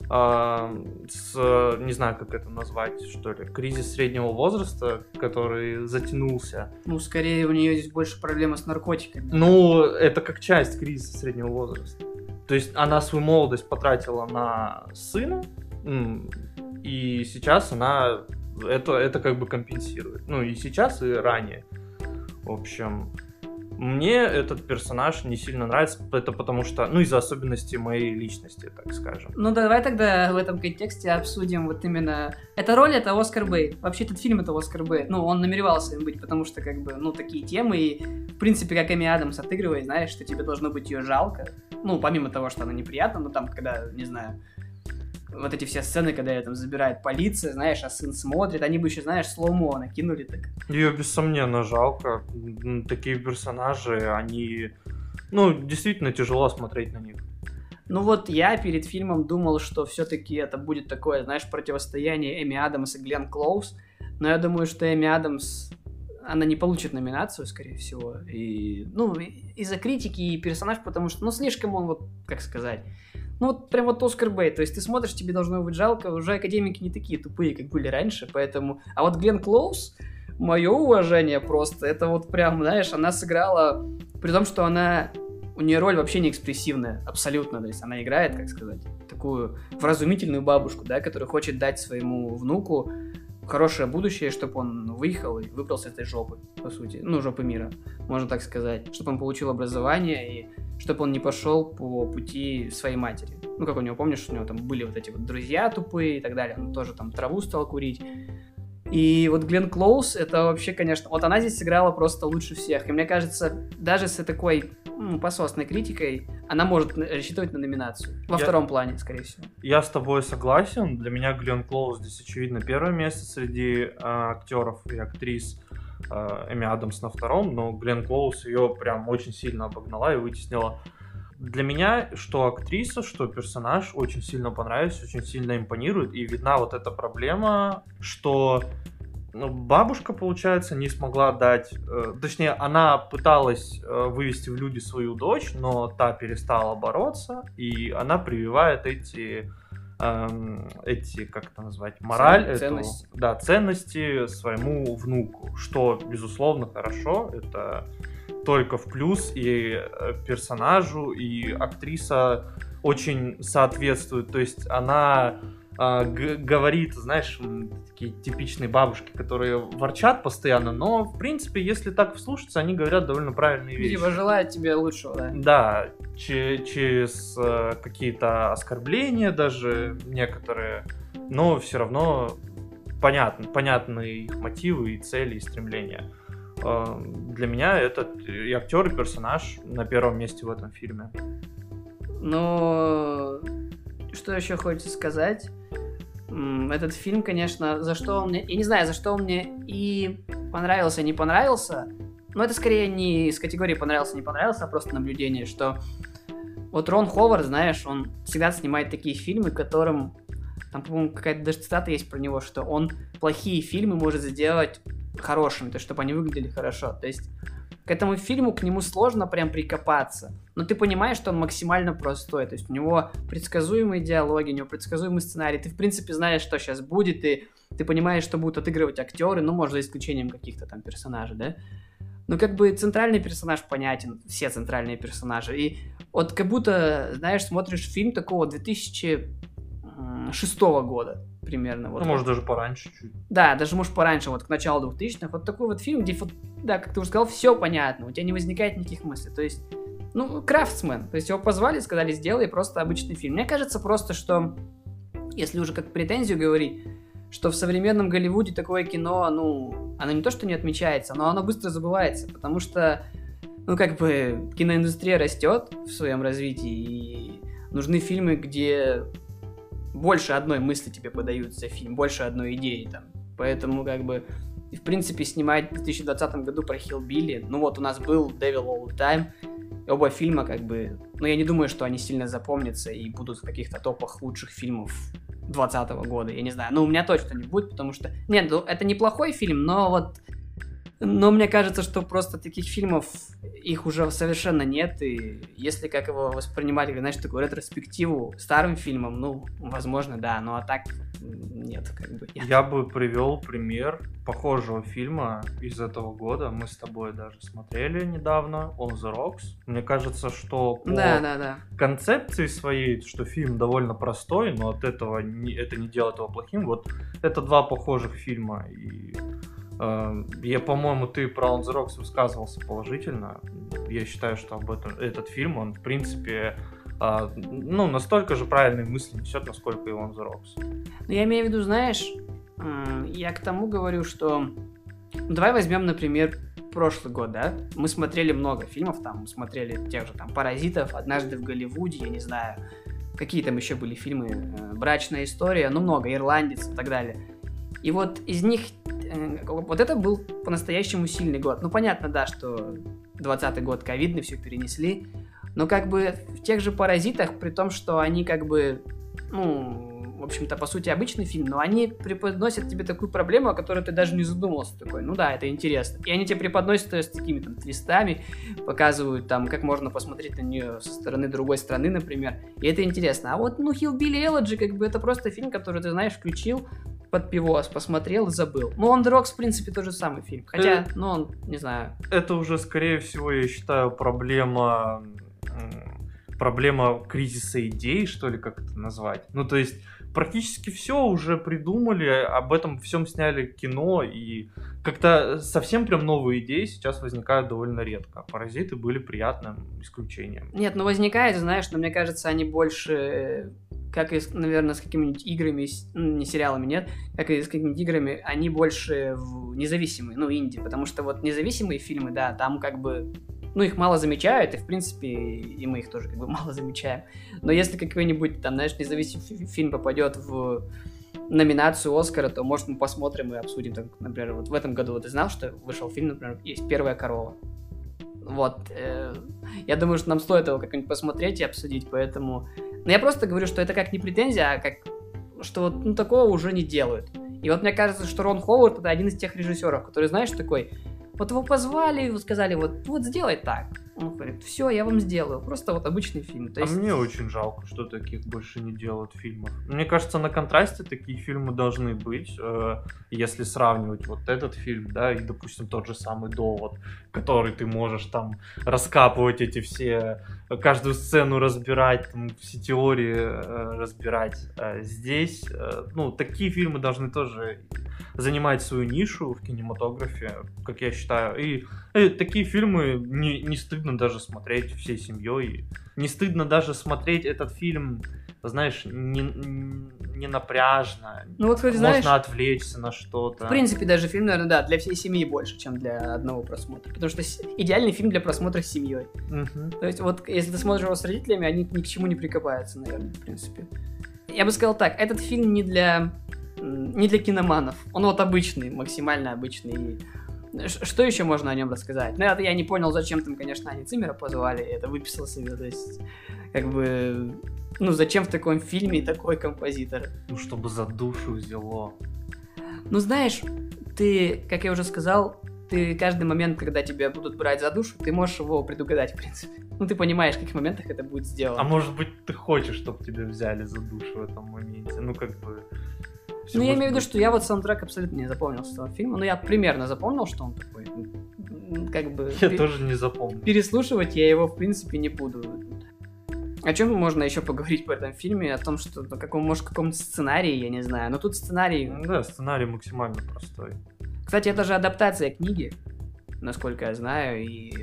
с, не знаю, как это назвать, что ли, кризис среднего возраста, который затянулся. Ну, скорее, у нее здесь больше проблема с наркотиками. Ну, это как часть кризиса среднего возраста. То есть она свою молодость потратила на сына, и сейчас она это, это как бы компенсирует. Ну, и сейчас, и ранее. В общем... Мне этот персонаж не сильно нравится, это потому что, ну, из-за особенностей моей личности, так скажем. Ну, давай тогда в этом контексте обсудим вот именно... Эта роль — это Оскар Бейт. Вообще, этот фильм — это Оскар Бейт. Ну, он намеревался им быть, потому что, как бы, ну, такие темы, и, в принципе, как Эми Адамс отыгрывает, знаешь, что тебе должно быть ее жалко. Ну, помимо того, что она неприятна, но там, когда, не знаю... Вот эти все сцены, когда ее там забирает полиция, знаешь, а сын смотрит, они бы еще, знаешь, слоумо накинули так. Ее, бессомненно, жалко. Такие персонажи, они... Ну, действительно тяжело смотреть на них. Ну вот я перед фильмом думал, что все-таки это будет такое, знаешь, противостояние Эми Адамс и Гленн Клоуз, но я думаю, что Эми Адамс, она не получит номинацию, скорее всего, и, ну, из-за критики и персонаж, потому что, ну, слишком он, вот, как сказать... Ну, вот прям вот Оскар Бейт, то есть ты смотришь, тебе должно быть жалко, уже академики не такие тупые, как были раньше, поэтому... А вот Гленн Клоуз, мое уважение просто, это вот прям, знаешь, она сыграла, при том, что она... У нее роль вообще не экспрессивная, абсолютно, то есть она играет, как сказать, такую вразумительную бабушку, да, которая хочет дать своему внуку хорошее будущее, чтобы он выехал и выбрался из этой жопы, по сути, ну, жопы мира, можно так сказать, чтобы он получил образование и чтобы он не пошел по пути своей матери. Ну, как у него, помнишь, у него там были вот эти вот друзья тупые и так далее, он тоже там траву стал курить. И вот Гленн Клоуз, это вообще, конечно, вот она здесь сыграла просто лучше всех. И мне кажется, даже с такой ну, пососной критикой, она может рассчитывать на номинацию. Во я, втором плане, скорее всего. Я с тобой согласен. Для меня Гленн Клоуз здесь, очевидно, первое место среди э, актеров и актрис. э, Эми Адамс на втором, но Гленн Клоуз ее прям очень сильно обогнала и вытеснила. Для меня что актриса, что персонаж очень сильно понравились, очень сильно импонирует. И видна вот эта проблема, что ну, бабушка, получается, не смогла дать... Э, точнее, она пыталась э, вывести в люди свою дочь, но та перестала бороться, и она прививает эти... Э, эти, как это назвать, мораль, ценности. Эту, да, ценности своему внуку, что, безусловно, хорошо, это только в плюс, и персонажу, и актриса очень соответствует, то есть она э, г- говорит, знаешь, такие типичные бабушки, которые ворчат постоянно, но, в принципе, если так вслушаться, они говорят довольно правильные вещи. Типа желают тебе лучшего, да? Да, ч- через э, какие-то оскорбления даже некоторые, но все равно понятно, понятны их мотивы и цели, и стремления. Для меня этот и актер, и персонаж на первом месте в этом фильме. Но что еще хочется сказать? Этот фильм, конечно, за что он мне... Я не знаю, за что он мне и понравился, не понравился. Но это скорее не из категории понравился, не понравился, а просто наблюдение, что вот Рон Ховард, знаешь, он всегда снимает такие фильмы, которым... Там, по-моему, какая-то даже цитата есть про него, что он плохие фильмы может сделать хорошими, то есть, чтобы они выглядели хорошо. То есть, к этому фильму, к нему сложно прям прикопаться. Но ты понимаешь, что он максимально простой. То есть, у него предсказуемые диалоги, у него предсказуемый сценарий. Ты, в принципе, знаешь, что сейчас будет, и ты понимаешь, что будут отыгрывать актеры, ну, может, за исключением каких-то там персонажей, да? Ну, как бы центральный персонаж понятен, все центральные персонажи. И вот как будто, знаешь, смотришь фильм такого две тысячи шестого года примерно. Вот, ну, может, вот. даже пораньше чуть. Да, даже, может, пораньше, вот к началу двухтысячных. Вот такой вот фильм, где, да, как ты уже сказал, все понятно, у тебя не возникает никаких мыслей. То есть, ну, крафтсмен. То есть, его позвали, сказали, сделай просто обычный фильм. Мне кажется просто, что, если уже как претензию говорить, что в современном Голливуде такое кино, ну, оно не то, что не отмечается, но оно быстро забывается, потому что, ну, как бы, киноиндустрия растет в своем развитии, и нужны фильмы, где больше одной мысли тебе подаются фильм, больше одной идеи там. Поэтому, как бы, и, в принципе, снимать в две тысячи двадцатом году про Хиллбилли, ну вот у нас был Devil All the Time, и оба фильма, как бы, ну я не думаю, что они сильно запомнятся и будут в каких-то топах лучших фильмов двадцатого года, я не знаю. Ну, у меня точно не будет, потому что... Нет, ну, это неплохой фильм, но вот... Но мне кажется, что просто таких фильмов, их уже совершенно нет, и если как его воспринимать, как, знаешь, такую ретроспективу старым фильмом, ну, возможно, да, ну а так нет, как бы. Нет. Я бы привел пример похожего фильма из этого года, мы с тобой даже смотрели недавно, On the Rocks. Мне кажется, что по да, да, да. концепции своей, что фильм довольно простой, но от этого не, это не делает его плохим, вот это два похожих фильма, и... Я, по-моему, ты про On the Rocks высказывался положительно. Я считаю, что об этом этот фильм, он, в принципе, ну, настолько же правильные мысли несет, насколько и On the Rocks. Ну, я имею в виду, знаешь, я к тому говорю, что... Давай возьмем, например, прошлый год, да? Мы смотрели много фильмов, там, мы смотрели тех же, там, «Паразитов», «Однажды в Голливуде», я не знаю, какие там еще были фильмы, «Брачная история», ну, много, «Ирландец» и так далее. И вот из них... Вот это был по-настоящему сильный год. Ну, понятно, да, что двадцатый год ковидный, все перенесли. Но как бы в тех же «Паразитах», при том, что они как бы, ну, в общем-то, по сути, обычный фильм, но они преподносят тебе такую проблему, о которой ты даже не задумывался. Такой, ну да, это интересно. И они тебе преподносят ее с такими там твистами, показывают там, как можно посмотреть на нее со стороны другой страны, например. И это интересно. А вот, ну, Hillbilly Elegy, как бы, это просто фильм, который ты, знаешь, включил под пивос, посмотрел и забыл. Ну, On the Rocks, в принципе, тот же самый фильм. Хотя, э, ну, он, не знаю. Это уже, скорее всего, я считаю, проблема... Проблема кризиса идей, что ли, как это назвать. Ну, то есть, практически все уже придумали, об этом всем сняли кино, и как-то совсем прям новые идеи сейчас возникают довольно редко. «Паразиты» были приятным исключением. Нет, ну, возникает, знаешь, но мне кажется, они больше... как и, наверное, с какими-нибудь играми, не сериалами, нет, как и с какими-нибудь играми, они больше в независимые, ну, инди, потому что вот независимые фильмы, да, там как бы, ну, их мало замечают, и, в принципе, и мы их тоже как бы мало замечаем. Но если какой-нибудь, там, знаешь, независимый фильм попадет в номинацию Оскара, то, может, мы посмотрим и обсудим, так, например, вот в этом году, вот ты знал, что вышел фильм, например, есть «Первая корова». Вот, э, я думаю, что нам стоит его как-нибудь посмотреть и обсудить, поэтому... Но я просто говорю, что это как не претензия, а как... Что вот, ну, такого уже не делают. И вот мне кажется, что Рон Ховард — это один из тех режиссеров, который, знаешь, такой... Вот его позвали, его сказали, вот, вот сделай так. Он говорит, все, я вам сделаю. Просто вот обычный фильм. То есть... А мне очень жалко, что таких больше не делают фильмов. Мне кажется, на контрасте такие фильмы должны быть, э, если сравнивать вот этот фильм, да, и, допустим, тот же самый «Довод», который ты можешь там раскапывать эти все, каждую сцену разбирать, там, все теории э, разбирать. А здесь, э, ну, такие фильмы должны тоже занимать свою нишу в кинематографе, как я считаю. И, и такие фильмы не, не стыдно даже смотреть всей семьей. Не стыдно даже смотреть этот фильм знаешь, не, не напряжно. Ну вот, хоть, Можно знаешь, отвлечься на что-то. В принципе, даже фильм, наверное, да, для всей семьи больше, чем для одного просмотра. Потому что с- идеальный фильм для просмотра с семьей. Мгм. То есть, вот, если ты смотришь его с родителями, они ни к чему не прикопаются, наверное, в принципе. Я бы сказал так, этот фильм не для, м, не для киноманов. Он вот обычный, максимально обычный. Ш- Что еще можно о нем рассказать? Ну, это я не понял, зачем там, конечно, они Циммера позвали, это выписал себе, то есть, как бы, ну, зачем в таком фильме такой композитор? Ну, чтобы за душу взяло. Ну, знаешь, ты, как я уже сказал, ты каждый момент, когда тебя будут брать за душу, ты можешь его предугадать, в принципе. Ну, ты понимаешь, в каких моментах это будет сделано. А может быть, ты хочешь, чтобы тебя взяли за душу в этом моменте? Ну, как бы... всё Ну, я может имею в виду, быть. что я вот саундтрек абсолютно не запомнил с этого фильма. Ну, я примерно запомнил, что он такой. М, Как бы... Я пе- тоже не запомнил. Переслушивать я его, в принципе, не буду. О чем можно еще поговорить по этом фильме? О том, что на каком, может, каком-то сценарии, я не знаю. Но тут сценарий... Ну Да, сценарий максимально простой. Кстати, это же адаптация книги, насколько я знаю, и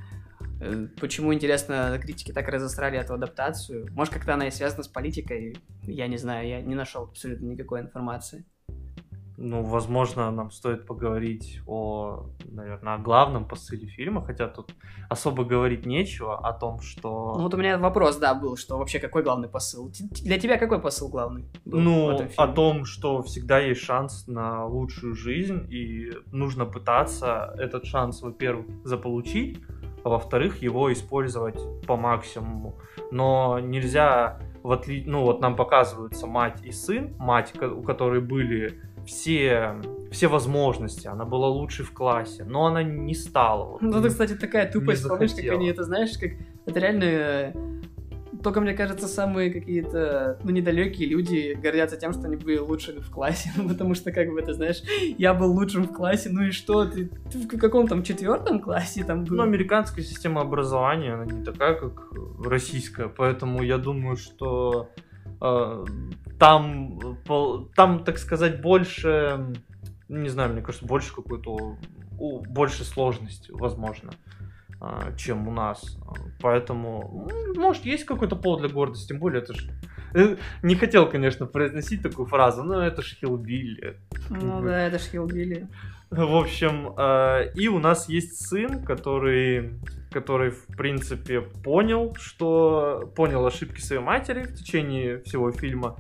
э, почему, интересно, критики так разосрали эту адаптацию? Может, как-то она и связана с политикой? Я не знаю, я не нашел абсолютно никакой информации. Ну, возможно, нам стоит поговорить о, наверное, о главном посыле фильма, хотя тут особо говорить нечего о том, что... Ну вот у меня вопрос, да, был, что вообще какой главный посыл? Т- Для тебя какой посыл главный был в Ну, этом о фильме? том, что всегда есть шанс на лучшую жизнь, и нужно пытаться этот шанс, во-первых, заполучить, а во-вторых, его использовать по максимуму. Но нельзя, в отли... ну вот нам показываются мать и сын, мать, ко- у которой были все, все возможности, она была лучшей в классе, но она не стала. Вот, Ну, это, кстати, такая тупость, не помнишь, как захотела. они это, знаешь, как... Это реально... э, Только, мне кажется, самые какие-то, ну, недалекие люди гордятся тем, что они были лучшими в классе, ну, потому что, как бы, ты знаешь, я был лучшим в классе, ну и что, ты, ты в каком там четвертом классе там был? Ну, американская система образования, она не такая, как российская, поэтому я думаю, что э, там, пол- там, так сказать, больше, не знаю, мне кажется, больше какой-то, у- больше сложности, возможно, э, чем у нас. Поэтому, м, может, есть какой-то повод для гордости, тем более это ж... э, Не хотел, конечно, произносить такую фразу, но это ж Хиллбилли. Ну да, это ж Хиллбилли. В общем, э, и у нас есть сын, который, который, в принципе, понял, что понял ошибки своей матери в течение всего фильма.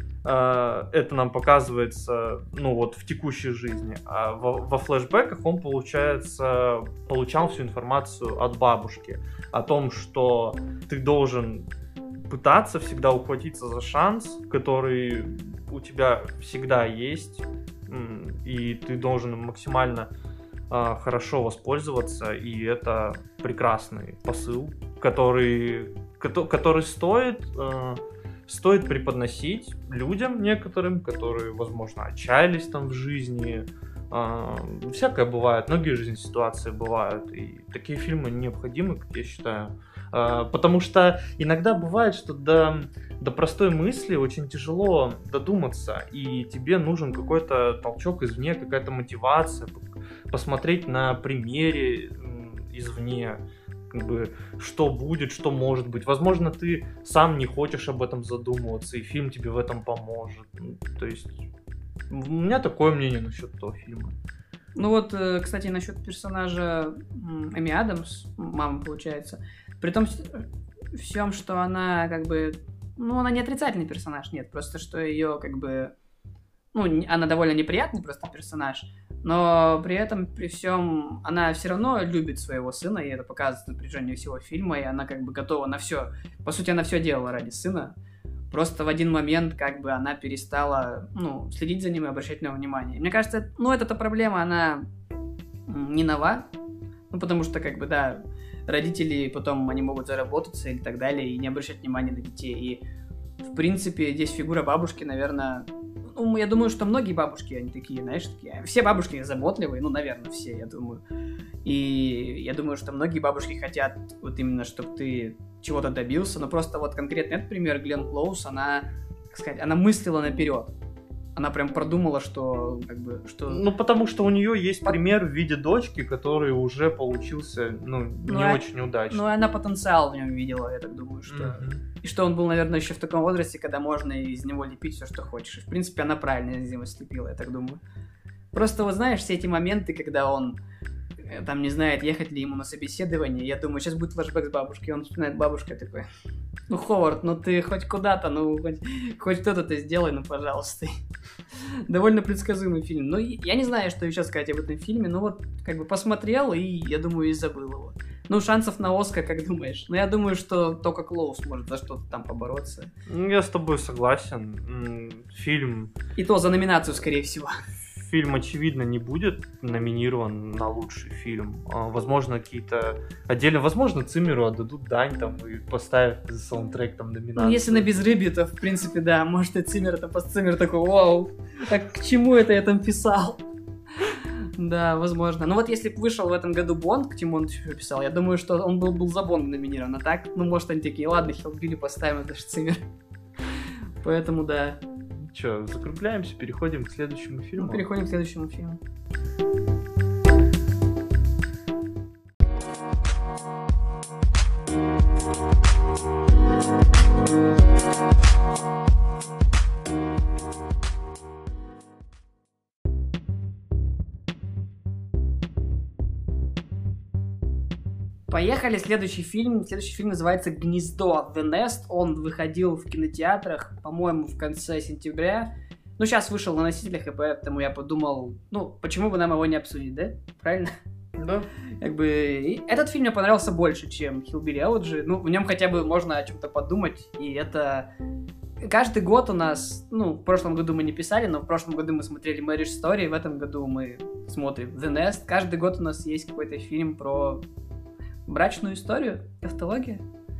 Э, это нам показывается, ну вот, в текущей жизни. А во, во флешбеках он, получается, получал всю информацию от бабушки о том, что ты должен пытаться всегда ухватиться за шанс, который у тебя всегда есть, м, и ты должен им максимально а, хорошо воспользоваться, и это прекрасный посыл, который, кото- который стоит, а, стоит преподносить людям некоторым, которые, возможно, отчаялись там в жизни. А, всякое бывает, многие жизненные ситуации бывают, и такие фильмы необходимы, как я считаю. А, потому что иногда бывает, что до, до простой мысли очень тяжело додуматься, и тебе нужен какой-то толчок извне, какая-то мотивация, посмотреть на примере м, извне, как бы, что будет, что может быть. Возможно, ты сам не хочешь об этом задумываться, и фильм тебе в этом поможет. Ну, то есть, у меня такое мнение насчет этого фильма. Ну вот, э, кстати, насчет персонажа м, Эми Адамс, мама, получается, при том всем, что она как бы, ну, она не отрицательный персонаж, нет, просто что ее как бы, ну, не- она довольно неприятный просто персонаж, но при этом, при всем, она все равно любит своего сына, и это показывает на протяжении всего фильма, и она как бы готова на все, по сути, она все делала ради сына. Просто в один момент как бы она перестала, ну, следить за ним и обращать на него внимание. Мне кажется, ну, эта проблема, она м, не нова. Ну, потому что, как бы, да, родители потом, они могут заработаться и так далее, и не обращать внимания на детей. И, в принципе, здесь фигура бабушки, наверное... Ну, я думаю, что многие бабушки, они такие, знаешь, такие... Все бабушки заботливые, ну, наверное, все, я думаю. И я думаю, что многие бабушки хотят вот именно, чтобы ты чего-то добился, но просто вот конкретно этот пример, Гленн Клоуз, она, как сказать, она мыслила наперед. Она прям продумала, что как бы что. Ну, потому что у нее есть пример в виде дочки, который уже получился, ну, не ну, очень удачный. Ну, она потенциал в нем видела, я так думаю, что. Mm-hmm. И что он был, наверное, еще в таком возрасте, когда можно из него лепить все, что хочешь. И, в принципе, она правильно из него слепила, я так думаю. Просто вот знаешь, все эти моменты, когда он там не знает, ехать ли ему на собеседование, я думаю, сейчас будет флешбэк с бабушкой, он вспоминает бабушка такой: ну, Ховард, ну ты хоть куда-то, ну хоть, хоть что-то ты сделай, ну пожалуйста. Довольно предсказуемый фильм. Ну, я не знаю, что еще сказать об этом фильме, ну вот, как бы посмотрел и, я думаю, и забыл его. Ну, шансов на Оскар, как думаешь? Ну, я думаю, что только Клоус может за что-то там побороться. Ну, я с тобой согласен. Фильм... И то за номинацию, скорее всего. Фильм, очевидно, не будет номинирован на лучший фильм. Возможно, какие-то отдельно... Возможно, Циммеру отдадут дань там и поставят за саундтрек там номинацию. Ну, если на безрыбье, то, в принципе, да. Может, и Циммер, это пост Циммер такой: вау, так к чему это я там писал? Да, возможно. Ну вот если бы вышел в этом году Бонд, к чему он еще писал, я думаю, что он был, был за Бонд номинирован. А так, ну, может, они такие: ладно, Хеллбилли поставим, это же Циммер. Поэтому, да. Че, закругляемся, переходим к следующему фильму? Ну, переходим к следующему фильму. Поехали, следующий фильм. Следующий фильм называется «Гнездо», The Nest. Он выходил в кинотеатрах, по-моему, в конце сентября. Ну, сейчас вышел на носителях, и поэтому я подумал, ну, почему бы нам его не обсудить, да? Правильно? Да. Как бы, и этот фильм мне понравился больше, чем Hillbilly Elegy. Ну, в нем хотя бы можно о чем-то подумать, и это... Каждый год у нас, ну, в прошлом году мы не писали, но в прошлом году мы смотрели Marriage Story, в этом году мы смотрим The Nest. Каждый год у нас есть какой-то фильм про брачную историю, тавтология,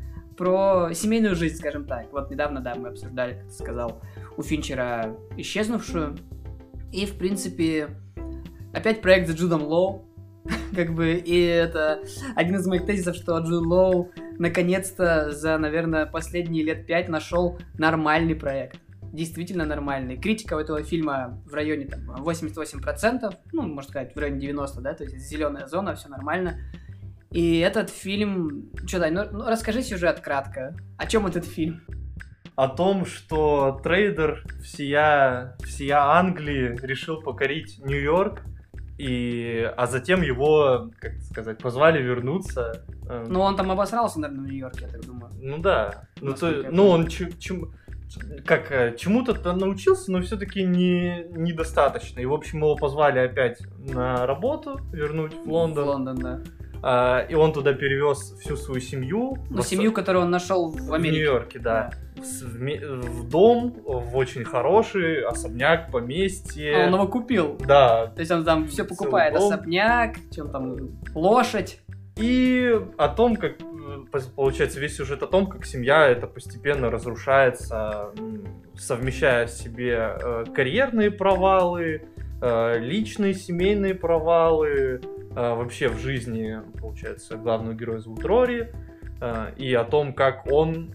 про семейную жизнь, скажем так. Вот недавно, да, мы обсуждали, как ты сказал, у Финчера «Исчезнувшую». И, в принципе, опять проект с Джудом Лоу. Как бы, и это один из моих тезисов, что Джуд Лоу наконец-то за, наверное, последние лет пять нашел нормальный проект. Действительно нормальный. Критика у этого фильма в районе там, восемьдесят восемь процентов, ну, можно сказать, в районе девяносто процентов, да, то есть зеленая зона, все нормально. И этот фильм... Что, Дань, ну, ну расскажи сюжет кратко. О чем этот фильм? О том, что трейдер всея, всея Англии решил покорить Нью-Йорк, и... а затем его, как сказать, позвали вернуться. Ну, он там обосрался, наверное, в Нью-Йорке, я так думаю. Ну да. Ну, то, ну он ч- чем, как, чему-то научился, но все-таки не, недостаточно. И, в общем, его позвали опять на работу, вернуть в Лондон. В Лондон, да. Uh, и он туда перевез всю свою семью. Ну, в семью, которую он нашел в Америке. В Нью-Йорке, да. да. В, в дом, в очень хороший особняк, поместье. А он его купил. Да. То есть он там все покупает: особняк, чем там, лошадь. И о том, как, получается, весь сюжет о том, как семья это постепенно разрушается, совмещая в себе карьерные провалы, личные, семейные провалы, вообще в жизни, получается, главного героя зовут Рори, и о том, как он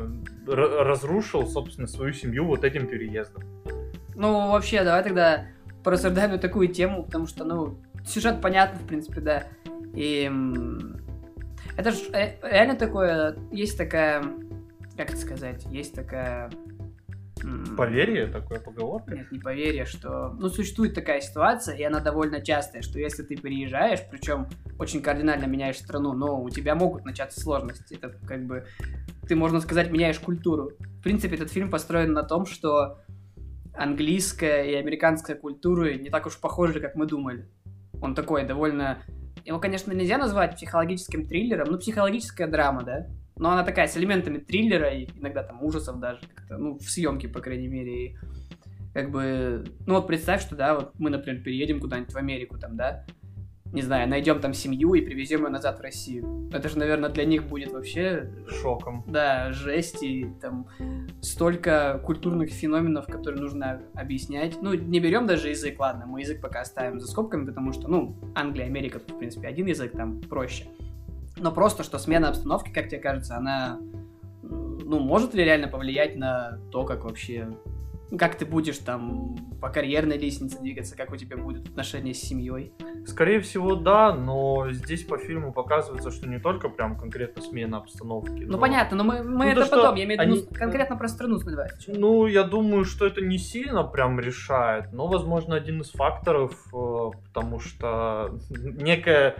разрушил, собственно, свою семью вот этим переездом. Ну, вообще, давай тогда порассуждаем на такую тему, потому что, ну, сюжет понятный, в принципе, да. И это же реально такое, есть такая, как это сказать, есть такая... Поверье, такое поговорка? Нет, не поверье, что... Ну, существует такая ситуация, и она довольно частая, что если ты переезжаешь, причем очень кардинально меняешь страну, но у тебя могут начаться сложности. Это как бы... Ты, можно сказать, меняешь культуру. В принципе, этот фильм построен на том, что английская и американская культуры не так уж похожи, как мы думали. Он такой довольно... Его, конечно, нельзя назвать психологическим триллером, но психологическая драма, да? Но она такая, с элементами триллера и иногда там ужасов даже, как-то, ну, в съемке, по крайней мере, и как бы, ну, вот представь, что, да, вот мы, например, переедем куда-нибудь в Америку, там, да, не знаю, найдем там семью и привезем ее назад в Россию. Это же, наверное, для них будет вообще... Шоком. Да, жесть, и там столько культурных феноменов, которые нужно объяснять. Ну, не берем даже язык, ладно, мы язык пока оставим за скобками, потому что, ну, Англия, Америка, тут, в принципе, один язык, там проще. Но просто, что смена обстановки, как тебе кажется, она, ну, может ли реально повлиять на то, как вообще как ты будешь там по карьерной лестнице двигаться, как у тебя будут отношения с семьей. Скорее всего, да, но здесь по фильму показывается, что не только прям конкретно смена обстановки. Ну, но... понятно, но мы, мы ну, это то, потом, я имею в виду они... конкретно про страну смотреть. Ну, я думаю, что это не сильно прям решает, но, возможно, один из факторов, потому что некая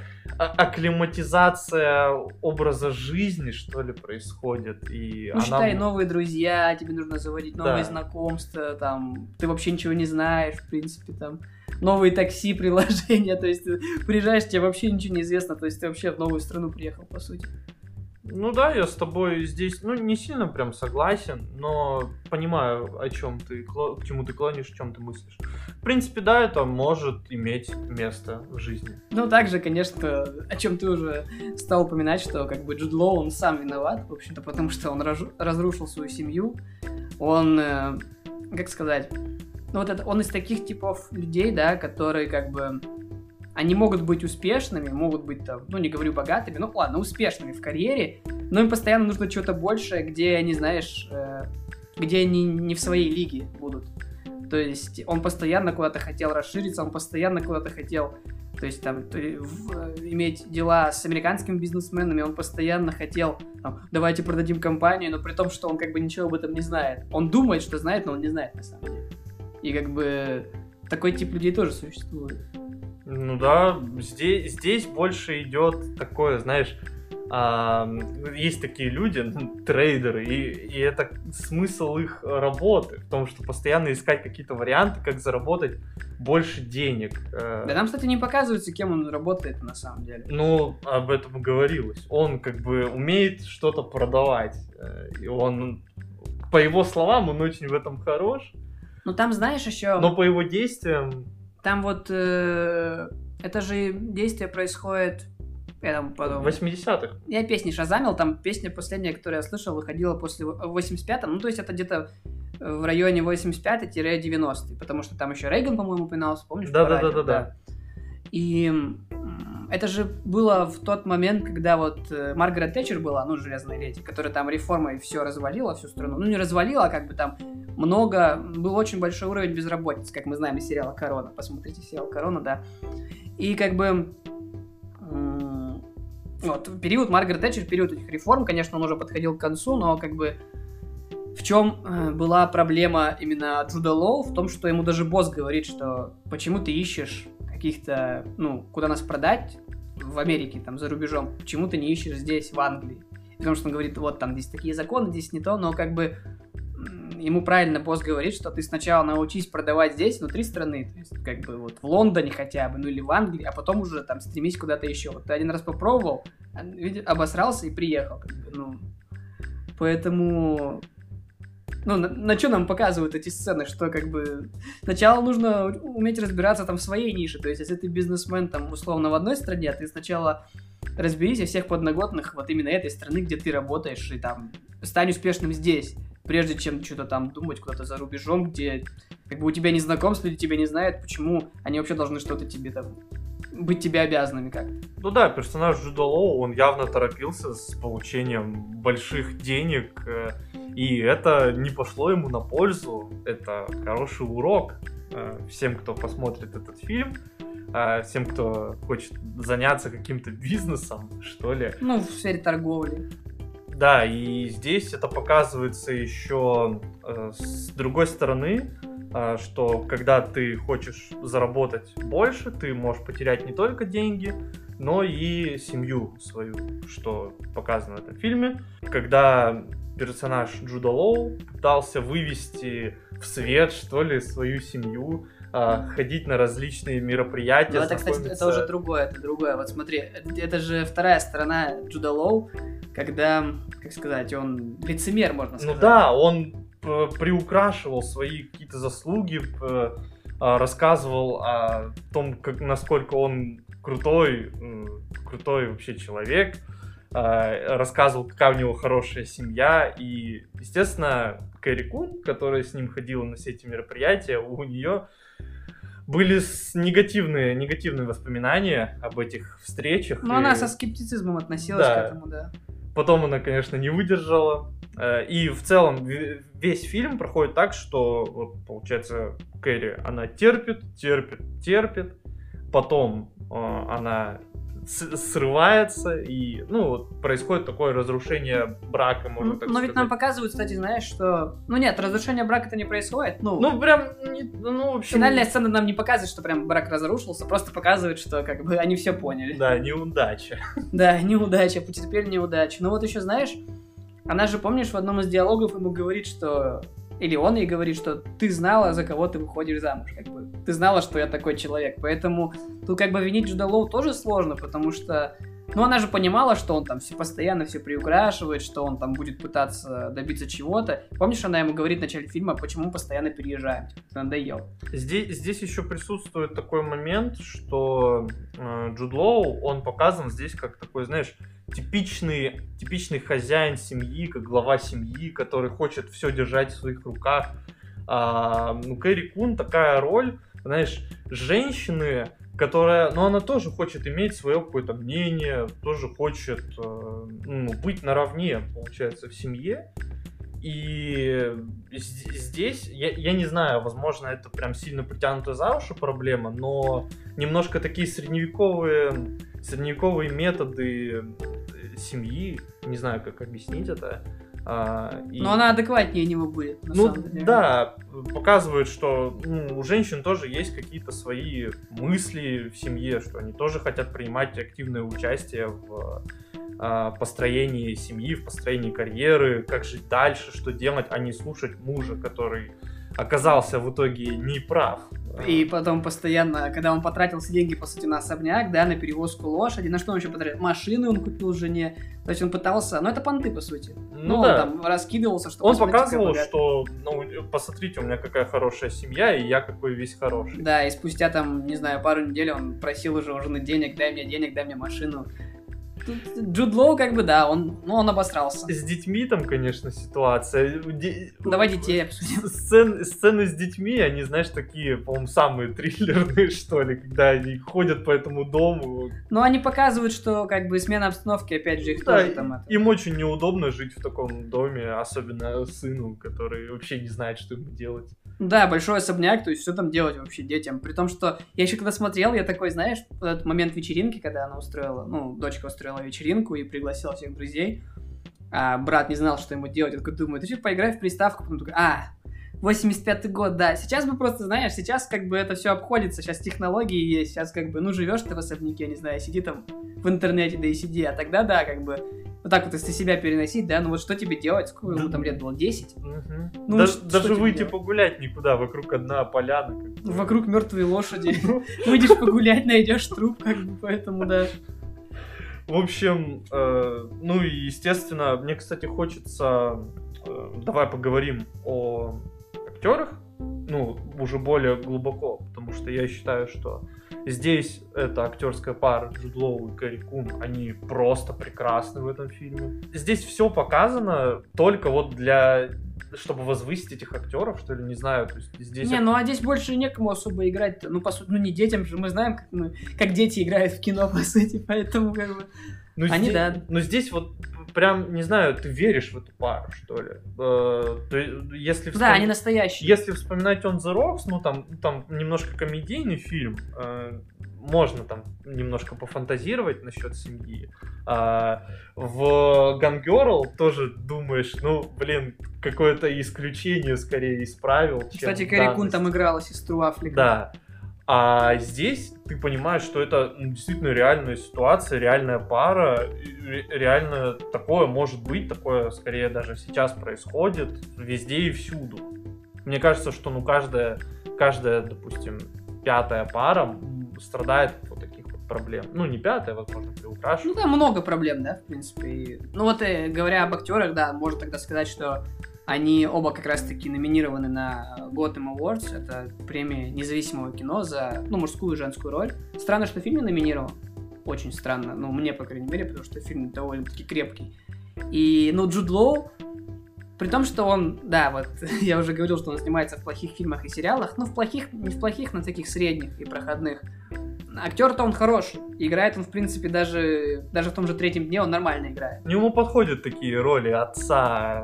акклиматизация образа жизни, что ли, происходит. И ну, она... считай, новые друзья, тебе нужно заводить новые да. знакомства, там, ты вообще ничего не знаешь, в принципе, там, новые такси-приложения, то есть ты приезжаешь, тебе вообще ничего не известно, то есть ты вообще в новую страну приехал, по сути. Ну да, я с тобой здесь, ну, не сильно прям согласен, но понимаю, о чем ты, к чему ты клонишь, о чем ты мыслишь. В принципе, да, это может иметь место в жизни. Ну, также, конечно, о чем ты уже стал упоминать, что как бы Джуд Лоу, он сам виноват, в общем-то, потому что он разрушил свою семью. Он, как сказать, ну вот это, он из таких типов людей, да, которые как бы, они могут быть успешными, могут быть там, ну не говорю богатыми, ну ладно, успешными в карьере, но им постоянно нужно что-то большее, где они, знаешь, э, где они не в своей лиге будут. То есть он постоянно куда-то хотел расшириться, он постоянно куда-то хотел, то есть там то, в, иметь дела с американскими бизнесменами, он постоянно хотел, там, давайте продадим компанию, но при том, что он как бы ничего об этом не знает. Он думает, что знает, но он не знает на самом деле. И как бы такой тип людей тоже существует. Ну да, здесь, здесь больше идет такое, знаешь, а, есть такие люди, ну, трейдеры, и, и это смысл их работы, в том, что постоянно искать какие-то варианты, как заработать больше денег. Да нам, кстати, не показывается, кем он работает на самом деле. Ну, об этом говорилось. Он как бы умеет что-то продавать, и он, по его словам, он очень в этом хорош. Ну там, знаешь, еще... Но по его действиям... Там вот... Э, это же действие происходит... Я там подумал... В восьмидесятых. Я песни шазамил, там песня последняя, которую я слышал, выходила после восемьдесят пятого. Ну, то есть это где-то в районе восемьдесят пятый - девяностый. Потому что там еще Рейган, по-моему, упоминался, помнишь? Да-да-да-да. И это же было в тот момент, когда вот Маргарет Тэтчер была, ну, Железная леди, которая там реформой все развалила, всю страну. Ну, не развалила, а как бы там много... Был очень большой уровень безработицы, как мы знаем из сериала «Корона». Посмотрите сериал «Корона», да. И как бы... Вот, период Маргарет Тэтчер, период этих реформ, конечно, он уже подходил к концу, но как бы... В чем э, была проблема именно Джуда Лоу? В том, что ему даже босс говорит, что почему ты ищешь каких-то, ну, куда нас продать в Америке, там, за рубежом, почему ты не ищешь здесь, в Англии? Потому что он говорит, вот, там, здесь такие законы, здесь не то, но как бы ему правильно босс говорит, что ты сначала научись продавать здесь, внутри страны, то есть, как бы, вот, в Лондоне хотя бы, ну, или в Англии, а потом уже, там, стремись куда-то еще. Вот ты один раз попробовал, обосрался и приехал, как бы, ну, поэтому... Ну, на, на что нам показывают эти сцены, что как бы сначала нужно уметь разбираться там в своей нише, то есть если ты бизнесмен там условно в одной стране, ты сначала разберись о всех подноготных вот именно этой страны, где ты работаешь, и там стань успешным здесь, прежде чем что-то там думать куда-то за рубежом, где как бы у тебя не знакомств, люди тебя не знают, почему они вообще должны что-то тебе там быть тебе обязанными как-то. Ну да, персонаж Джуда Лоу, он явно торопился с получением больших денег, и это не пошло ему на пользу. Это хороший урок всем, кто посмотрит этот фильм, всем, кто хочет заняться каким-то бизнесом, что ли. Ну, в сфере торговли. Да, и здесь это показывается еще с другой стороны, что когда ты хочешь заработать больше, ты можешь потерять не только деньги, но и семью свою, что показано в этом фильме. Когда персонаж Джуда Лоу пытался вывести в свет, что ли, свою семью, ходить на различные мероприятия. Ну, это, кстати, это уже другое, это другое. Вот смотри, это же вторая сторона Джуда Лоу, когда, как сказать, он лицемер, можно сказать. Ну да, он приукрашивал свои какие-то заслуги, рассказывал о том, как, насколько он крутой, крутой вообще человек, рассказывал, какая у него хорошая семья, и, естественно, Кэрри Кун, которая с ним ходила на все эти мероприятия, у нее были негативные, негативные воспоминания об этих встречах. Но и... она со скептицизмом относилась да. к этому, да. Потом она, конечно, не выдержала, И в целом весь фильм проходит так, что, вот, получается, Кэрри, она терпит, терпит, терпит, потом она срывается, и, ну, вот, происходит такое разрушение брака, можно ну, так но сказать. ведь нам показывают, кстати, знаешь, что... Ну нет, разрушение брака-то не происходит. Ну, ну прям, не, ну, в общем... Финальная сцена нам не показывает, что прям брак разрушился, просто показывает, что, как бы, они все поняли. Да, неудача. Да, неудача, потерпели неудачу. Ну вот еще, знаешь, она же, помнишь, в одном из диалогов ему говорит, что... Или он ей говорит, что ты знала, за кого ты выходишь замуж, как бы. Ты знала, что я такой человек. Поэтому тут как бы винить Джуда Лоу тоже сложно, потому что... Ну, она же понимала, что он там все постоянно все приукрашивает, что он там будет пытаться добиться чего-то. Помнишь, она ему говорит в начале фильма, почему постоянно переезжаем? Ты надоел. Здесь, здесь еще присутствует такой момент, что э, Джуд Лоу, он показан здесь как такой, знаешь, типичный, типичный хозяин семьи, как глава семьи, который хочет все держать в своих руках. А, ну, Кэрри Кун такая роль, знаешь, женщины, которая, ну, она тоже хочет иметь свое какое-то мнение, тоже хочет э, ну, быть наравне, получается, в семье. И здесь, я, я не знаю, возможно, это прям сильно притянутая за уши проблема, но немножко такие средневековые, средневековые методы семьи, не знаю, как объяснить это. А, и... Но она адекватнее него будет, на ну, самом деле. Да, показывает, что ну, у женщин тоже есть какие-то свои мысли в семье, что они тоже хотят принимать активное участие в а, построении семьи, в построении карьеры, как жить дальше, что делать, а не слушать мужа, который оказался в итоге неправ. И потом постоянно, когда он потратил все деньги, по сути, на особняк, да, на перевозку лошади, на что он еще потратил? Машины он купил жене. То есть он пытался... Ну, это понты, по сути. Ну, ну да. Он там раскидывался, что... Он показывал, что, ну, посмотрите, у меня какая хорошая семья, и я какой весь хороший. Да, и спустя там, не знаю, пару недель он просил уже у жены денег, дай мне денег, дай мне машину. Тут Джуд Лоу, как бы, да, он, ну, он обосрался. С детьми там, конечно, ситуация. Де... Давай детей обсудим. Сцен... Сцены с детьми, они, знаешь, такие, по-моему, самые триллерные, что ли, когда они ходят по этому дому. Ну, они показывают, что, как бы, смена обстановки, опять же, их да, тоже там... Это... Им очень неудобно жить в таком доме, особенно сыну, который вообще не знает, что ему делать. Да, большой особняк, то есть что там делать вообще детям? При том, что я еще когда смотрел, я такой, знаешь, в этот момент вечеринки, когда она устроила, ну, дочка устроила вечеринку и пригласила всех друзей, а брат не знал, что ему делать, я такой думаю, ты что, поиграй в приставку? Потом такой, а, восемьдесят пятый год, да, сейчас бы просто, знаешь, сейчас как бы это все обходится, сейчас технологии есть, сейчас как бы, ну, живешь ты в особняке, не знаю, сиди там в интернете, да и сиди, а тогда, да, как бы, вот так вот, если себя переносить, да, ну вот что тебе делать, сколько ему там лет было, десять? Угу. Ну, да, что, даже что выйти делать? погулять никуда, вокруг одна поляна. Как бы. Вокруг мертвые лошади, выйдешь погулять, найдешь труп, как бы, поэтому, да. В общем, э, ну и естественно, мне, кстати, хочется, э, давай поговорим о актерах, ну, уже более глубоко, потому что я считаю, что здесь эта актерская пара Джуд Лоу и Кэрри Кун, они просто прекрасны в этом фильме. Здесь все показано только вот для... чтобы возвысить этих актеров, что ли, не знаю, то есть здесь... Не, ну а здесь больше некому особо играть-то, ну, по сути, ну, не детям же, мы знаем, как, мы, как дети играют в кино, по сути, поэтому, как бы, ну, они, здесь, да. Но здесь вот прям, не знаю, ты веришь в эту пару, что ли. Э, то, если вспом... Да, они настоящие. Если вспоминать On the Rocks, ну, там, там немножко комедийный фильм, э, можно там немножко пофантазировать насчет семьи. А в Gone Girl тоже думаешь, ну, блин, какое-то исключение скорее из правил. Кстати, Кэрри Кун там играла сестру Аффлека. Да. А здесь ты понимаешь, что это ну, действительно реальная ситуация, реальная пара, реально такое может быть, такое скорее даже сейчас происходит везде и всюду. Мне кажется, что ну каждая, каждая, допустим, пятая пара страдает от вот таких вот проблем. Ну, не пятая, возможно, приукрашиваю. Ну, там много проблем, да, в принципе. И... Ну, вот и, говоря об актерах, да, можно тогда сказать, что они оба как раз-таки номинированы на Gotham Awards. Это премия независимого кино за, ну, мужскую и женскую роль. Странно, что фильм не номинирован. Очень странно. Ну, мне, по крайней мере, потому что фильм довольно-таки крепкий. И, ну, Джуд Лоу, при том, что он, да, вот, я уже говорил, что он снимается в плохих фильмах и сериалах, ну, в плохих, не в плохих, но таких средних и проходных. Актер-то он хороший. Играет он, в принципе, даже, даже в том же третьем дне он нормально играет. Ему подходят такие роли отца,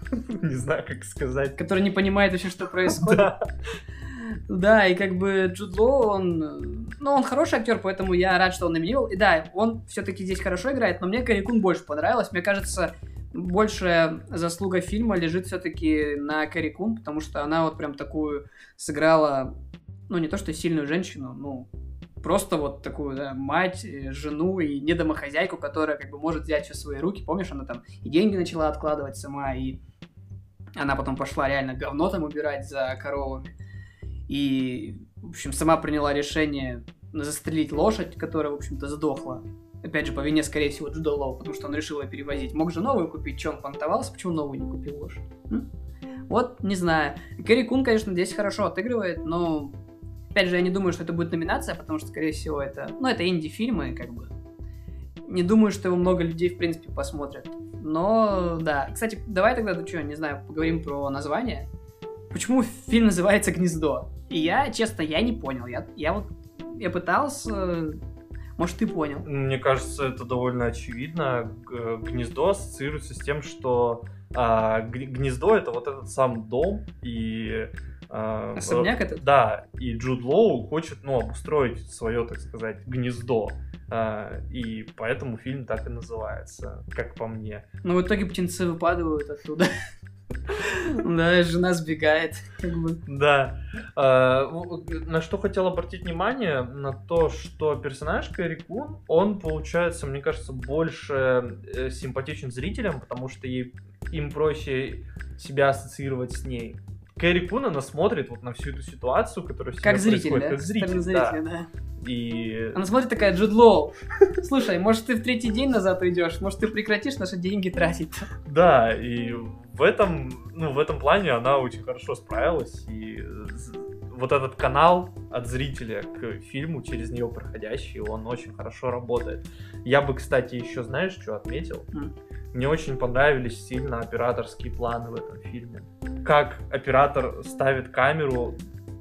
Не знаю, как сказать. Который не понимает вообще, что происходит. Да. Да, и как бы Джуд Лоу, он... Ну, он хороший актер, поэтому я рад, что он номинировал. И да, он все-таки здесь хорошо играет, но мне Кэрри Кун больше понравилось. Мне кажется, большая заслуга фильма лежит все-таки на Кэрри Кун, потому что она вот прям такую сыграла, ну, не то что сильную женщину, ну, просто вот такую, да, мать, жену и не домохозяйку, которая как бы может взять все в свои руки. Помнишь, она там и деньги начала откладывать сама, и она потом пошла реально говно там убирать за коровами. И, в общем, сама приняла решение застрелить лошадь, которая, в общем-то, сдохла. Опять же, по вине, скорее всего, Джуда Лоу, потому что он решил ее перевозить. Мог же новую купить, что он понтовался, почему новую не купил лошадь? М? Вот, не знаю. Кэрри Кун, конечно, здесь хорошо отыгрывает, но, опять же, я не думаю, что это будет номинация, потому что, скорее всего, это, ну, это инди-фильмы, как бы. Не думаю, что его много людей, в принципе, посмотрят. Но, да. Кстати, давай тогда, ну что, не знаю, поговорим про название. Почему фильм называется «Гнездо»? И я, честно, я не понял. Я, я вот, я пытался... Может, ты понял? Мне кажется, это довольно очевидно. Гнездо ассоциируется с тем, что а, гнездо — это вот этот сам дом, и... А, особняк этот? Да, и Джуд Лоу хочет, ну, обустроить свое, так сказать, гнездо. А, и поэтому фильм так и называется, как по мне. Но в итоге птенцы выпадают оттуда. Да, жена сбегает, как бы. Да. А, на что хотел обратить внимание, на то, что персонаж Кэрри Кун, он, получается, мне кажется, больше э, симпатичен зрителям, потому что ей, им проще себя ассоциировать с ней. Кэрри Кун, она смотрит вот на всю эту ситуацию, которая в как зритель, происходит, да? Как зритель, зрителя, да. да. И... Она смотрит такая: Джуд Лоу, слушай, может, ты в третий день назад уйдешь, может, ты прекратишь наши деньги тратить. Да, и в этом, ну, в этом плане она очень хорошо справилась, и вот этот канал от зрителя к фильму, через нее проходящий, он очень хорошо работает. Я бы, кстати, еще, знаешь, что отметил? Mm. Мне очень понравились сильно операторские планы в этом фильме. Как оператор ставит камеру,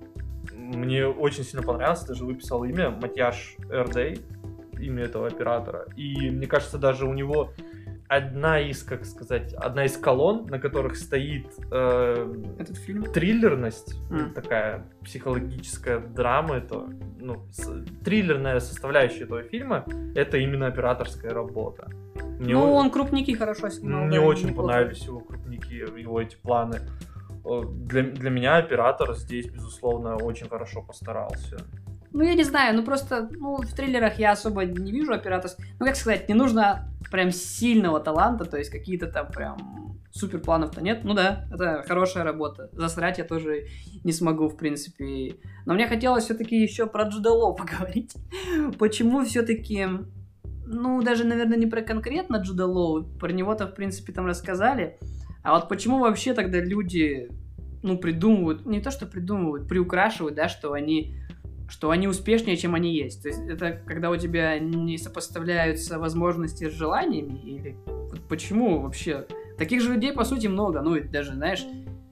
мне очень сильно понравилось, даже выписал имя, Матьяш Эрдей, имя этого оператора. И мне кажется, даже у него одна из, как сказать, одна из колонн, на которых стоит э, этот фильм, триллерность, mm. такая психологическая драма, это, ну, с, триллерная составляющая этого фильма, это именно операторская работа. Мне ну, он крупники хорошо снимал. Мне да, очень неплохо. понравились его крупники, его эти планы. Для, для меня оператор здесь, безусловно, очень хорошо постарался. Ну, я не знаю, ну просто, ну, в триллерах я особо не вижу операторов. Ну, как сказать, не нужно прям сильного таланта, то есть какие-то там прям супер планов-то нет. Ну да, это хорошая работа. Засрать я тоже не смогу, в принципе. Но мне хотелось все-таки еще про Джуда Лоу поговорить. Почему все-таки, ну, даже, наверное, не про конкретно Джуда Лоу, про него-то, в принципе, там рассказали. А вот почему вообще тогда люди, ну, придумывают, не то что придумывают, приукрашивают, да, что они, что они успешнее, чем они есть. То есть это когда у тебя не сопоставляются возможности с желаниями, или вот почему вообще? Таких же людей, по сути, много, ну, и даже, знаешь,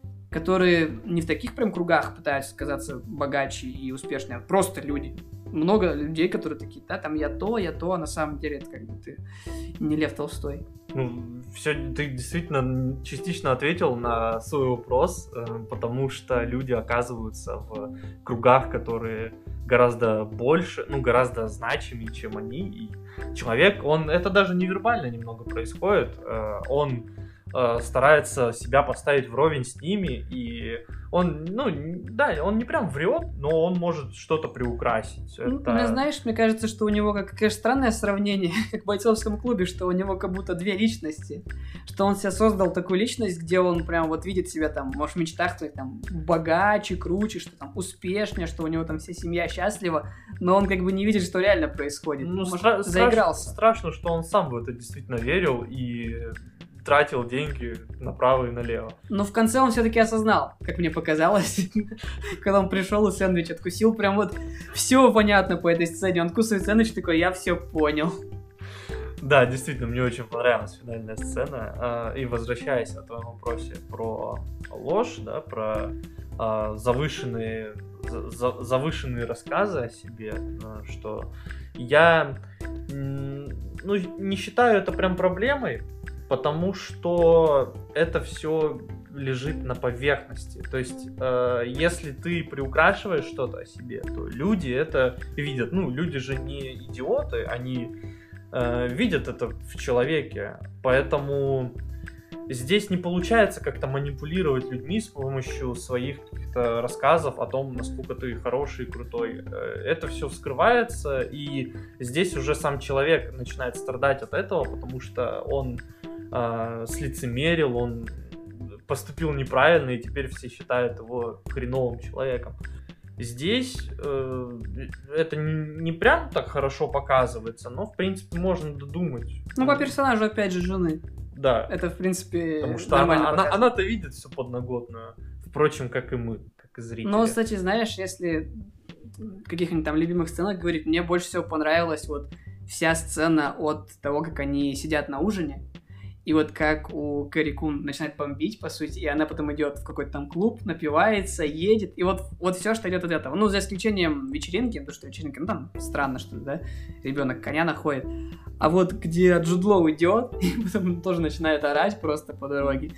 которые не в таких прям кругах пытаются казаться богаче и успешнее, а просто люди. Много людей, которые такие: да, там я то, я то, а на самом деле это как бы ты не Лев Толстой. Ну, все, ты действительно частично ответил на свой вопрос, потому что люди оказываются в кругах, которые гораздо больше, ну, гораздо значимее, чем они. И человек, он, это даже невербально немного происходит, он старается себя поставить вровень с ними, и он, ну, да, он не прям врет, но он может что-то приукрасить. Ну, это... Мне, знаешь, мне кажется, что у него, как, конечно, странное сравнение, как в бойцовском клубе, что у него как будто две личности, что он себе создал такую личность, где он прям вот видит себя там, может, в мечтах своих там богаче, круче, что там успешнее, что у него там вся семья счастлива, но он как бы не видит, что реально происходит. Ну, может, стра- заигрался. Страшно, что он сам в это действительно верил и тратил деньги направо и налево. Но в конце он все-таки осознал, как мне показалось, когда он пришел и сэндвич откусил, прям вот все понятно по этой сцене. Он кусает сэндвич, такой: я все понял. Да, действительно, мне очень понравилась финальная сцена. И возвращаясь о твоем вопросе про ложь, да, про завышенные, завышенные рассказы о себе, что я, ну, не считаю это прям проблемой, Потому что это все лежит на поверхности. То есть, э, если ты приукрашиваешь что-то о себе, то люди это видят. Ну, люди же не идиоты, они э, видят это в человеке. Поэтому здесь не получается как-то манипулировать людьми с помощью своих каких-то рассказов о том, насколько ты хороший и крутой. Это все вскрывается, и здесь уже сам человек начинает страдать от этого, потому что он э, слицемерил, он поступил неправильно, и теперь все считают его хреновым человеком. Здесь э, это не, не прям так хорошо показывается, но, в принципе, можно додумать. Ну, по персонажу, опять же, жены. Да. Это, в принципе, потому что она, она, она-то видит всю подноготную. Впрочем, как и мы, как и зрители. Но, кстати, знаешь, если каких-нибудь там любимых сценах говорить, мне больше всего понравилась вот вся сцена от того, как они сидят на ужине, и вот как у Кэрри Кун начинает бомбить, по сути, и она потом идет в какой-то там клуб, напивается, едет, и вот, вот все, что идет от этого. Ну, за исключением вечеринки, потому что вечеринка, ну, там странно, что ли, да, ребенок коня находит. А вот где Джуд Лоу идет, и потом тоже начинает орать просто по дороге,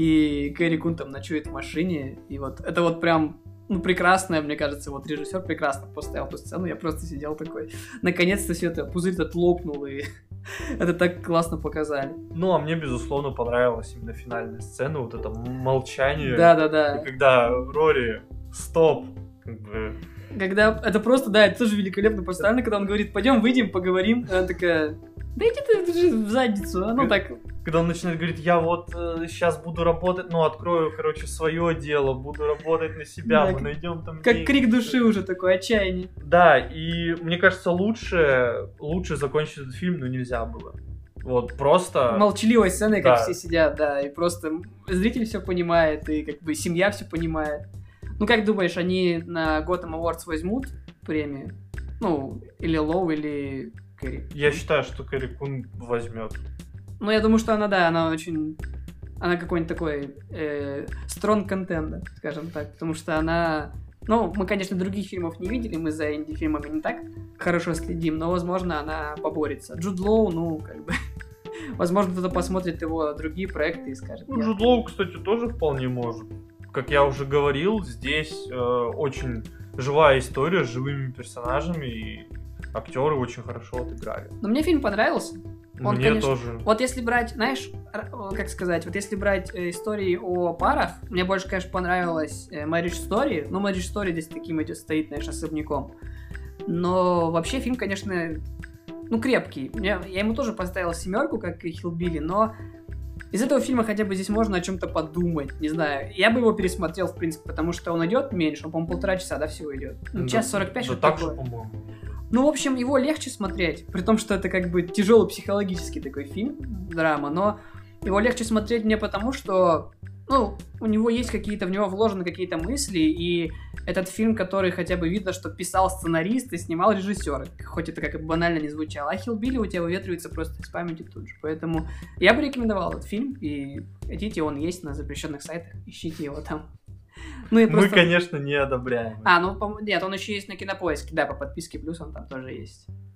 и Кэрри Кун там ночует в машине, и вот это вот прям, ну, прекрасная, мне кажется, вот режиссер прекрасно поставил эту сцену, я просто сидел такой, наконец-то все это, пузырь этот лопнул, и это так классно показали. Ну, а мне, безусловно, понравилась именно финальная сцена, вот это молчание. Да-да-да. И когда Рори, стоп, как бы... Когда, это просто, да, это тоже великолепно поставлено, когда он говорит, пойдем выйдем, поговорим, и она такая, да иди ты в задницу, а ну так... Когда он начинает говорить, я вот э, сейчас буду работать, ну, открою, короче, свое дело, буду работать на себя, да, мы найдем там как деньги. Крик души уже такой, отчаяние. Да, и мне кажется, лучше, лучше закончить этот фильм, но нельзя было. Вот, просто... Молчаливой сценой, как да. все сидят, да, и просто зритель все понимает, и как бы семья все понимает. Ну, как думаешь, они на Gotham Awards возьмут премию? Ну, или Лоу, или Кэрри? Я считаю, что Кэрри Кун возьмет. Ну, я думаю, что она, да, она очень... Она какой-нибудь такой э, strong contender, скажем так, потому что она... Ну, мы, конечно, других фильмов не видели, мы за инди-фильмами не так хорошо следим, но, возможно, она поборется. Джуд Лоу, ну, как бы... Возможно, кто-то посмотрит его другие проекты и скажет... Ну, Джуд Лоу, кстати, тоже вполне может. Как я уже говорил, здесь э, очень живая история с живыми персонажами, и актеры очень хорошо отыграли. Но мне фильм понравился. Он, Мне конечно, тоже. Вот если брать, знаешь, как сказать, вот если брать э, истории о парах, мне больше, конечно, понравилась э, Marriage Story, но Marriage Story здесь таким идет, стоит, знаешь, особняком. Но вообще фильм, конечно, ну, крепкий. Я, я ему тоже поставил семерку, как и Хиллбилли, но из этого фильма хотя бы здесь можно о чем-то подумать, не знаю. Я бы его пересмотрел, в принципе, потому что он идет меньше, он, по-моему, полтора часа, да, всего идет. Ну, да, час сорок пять, да что-то так такое. же, по-моему. Ну, в общем, его легче смотреть, при том, что это как бы тяжелый психологический такой фильм, драма, но его легче смотреть мне потому, что, ну, у него есть какие-то, в него вложены какие-то мысли, и этот фильм, который хотя бы видно, что писал сценарист и снимал режиссер, хоть это как бы банально не звучало, а Хиллбилли у тебя выветривается просто из памяти тут же, поэтому я бы рекомендовал этот фильм, и хотите, он есть на запрещенных сайтах, ищите его там. Ну, и Мы, просто... конечно, не одобряем. А, ну, по... нет, он еще есть на Кинопоиске, да, по подписке плюс он там тоже есть.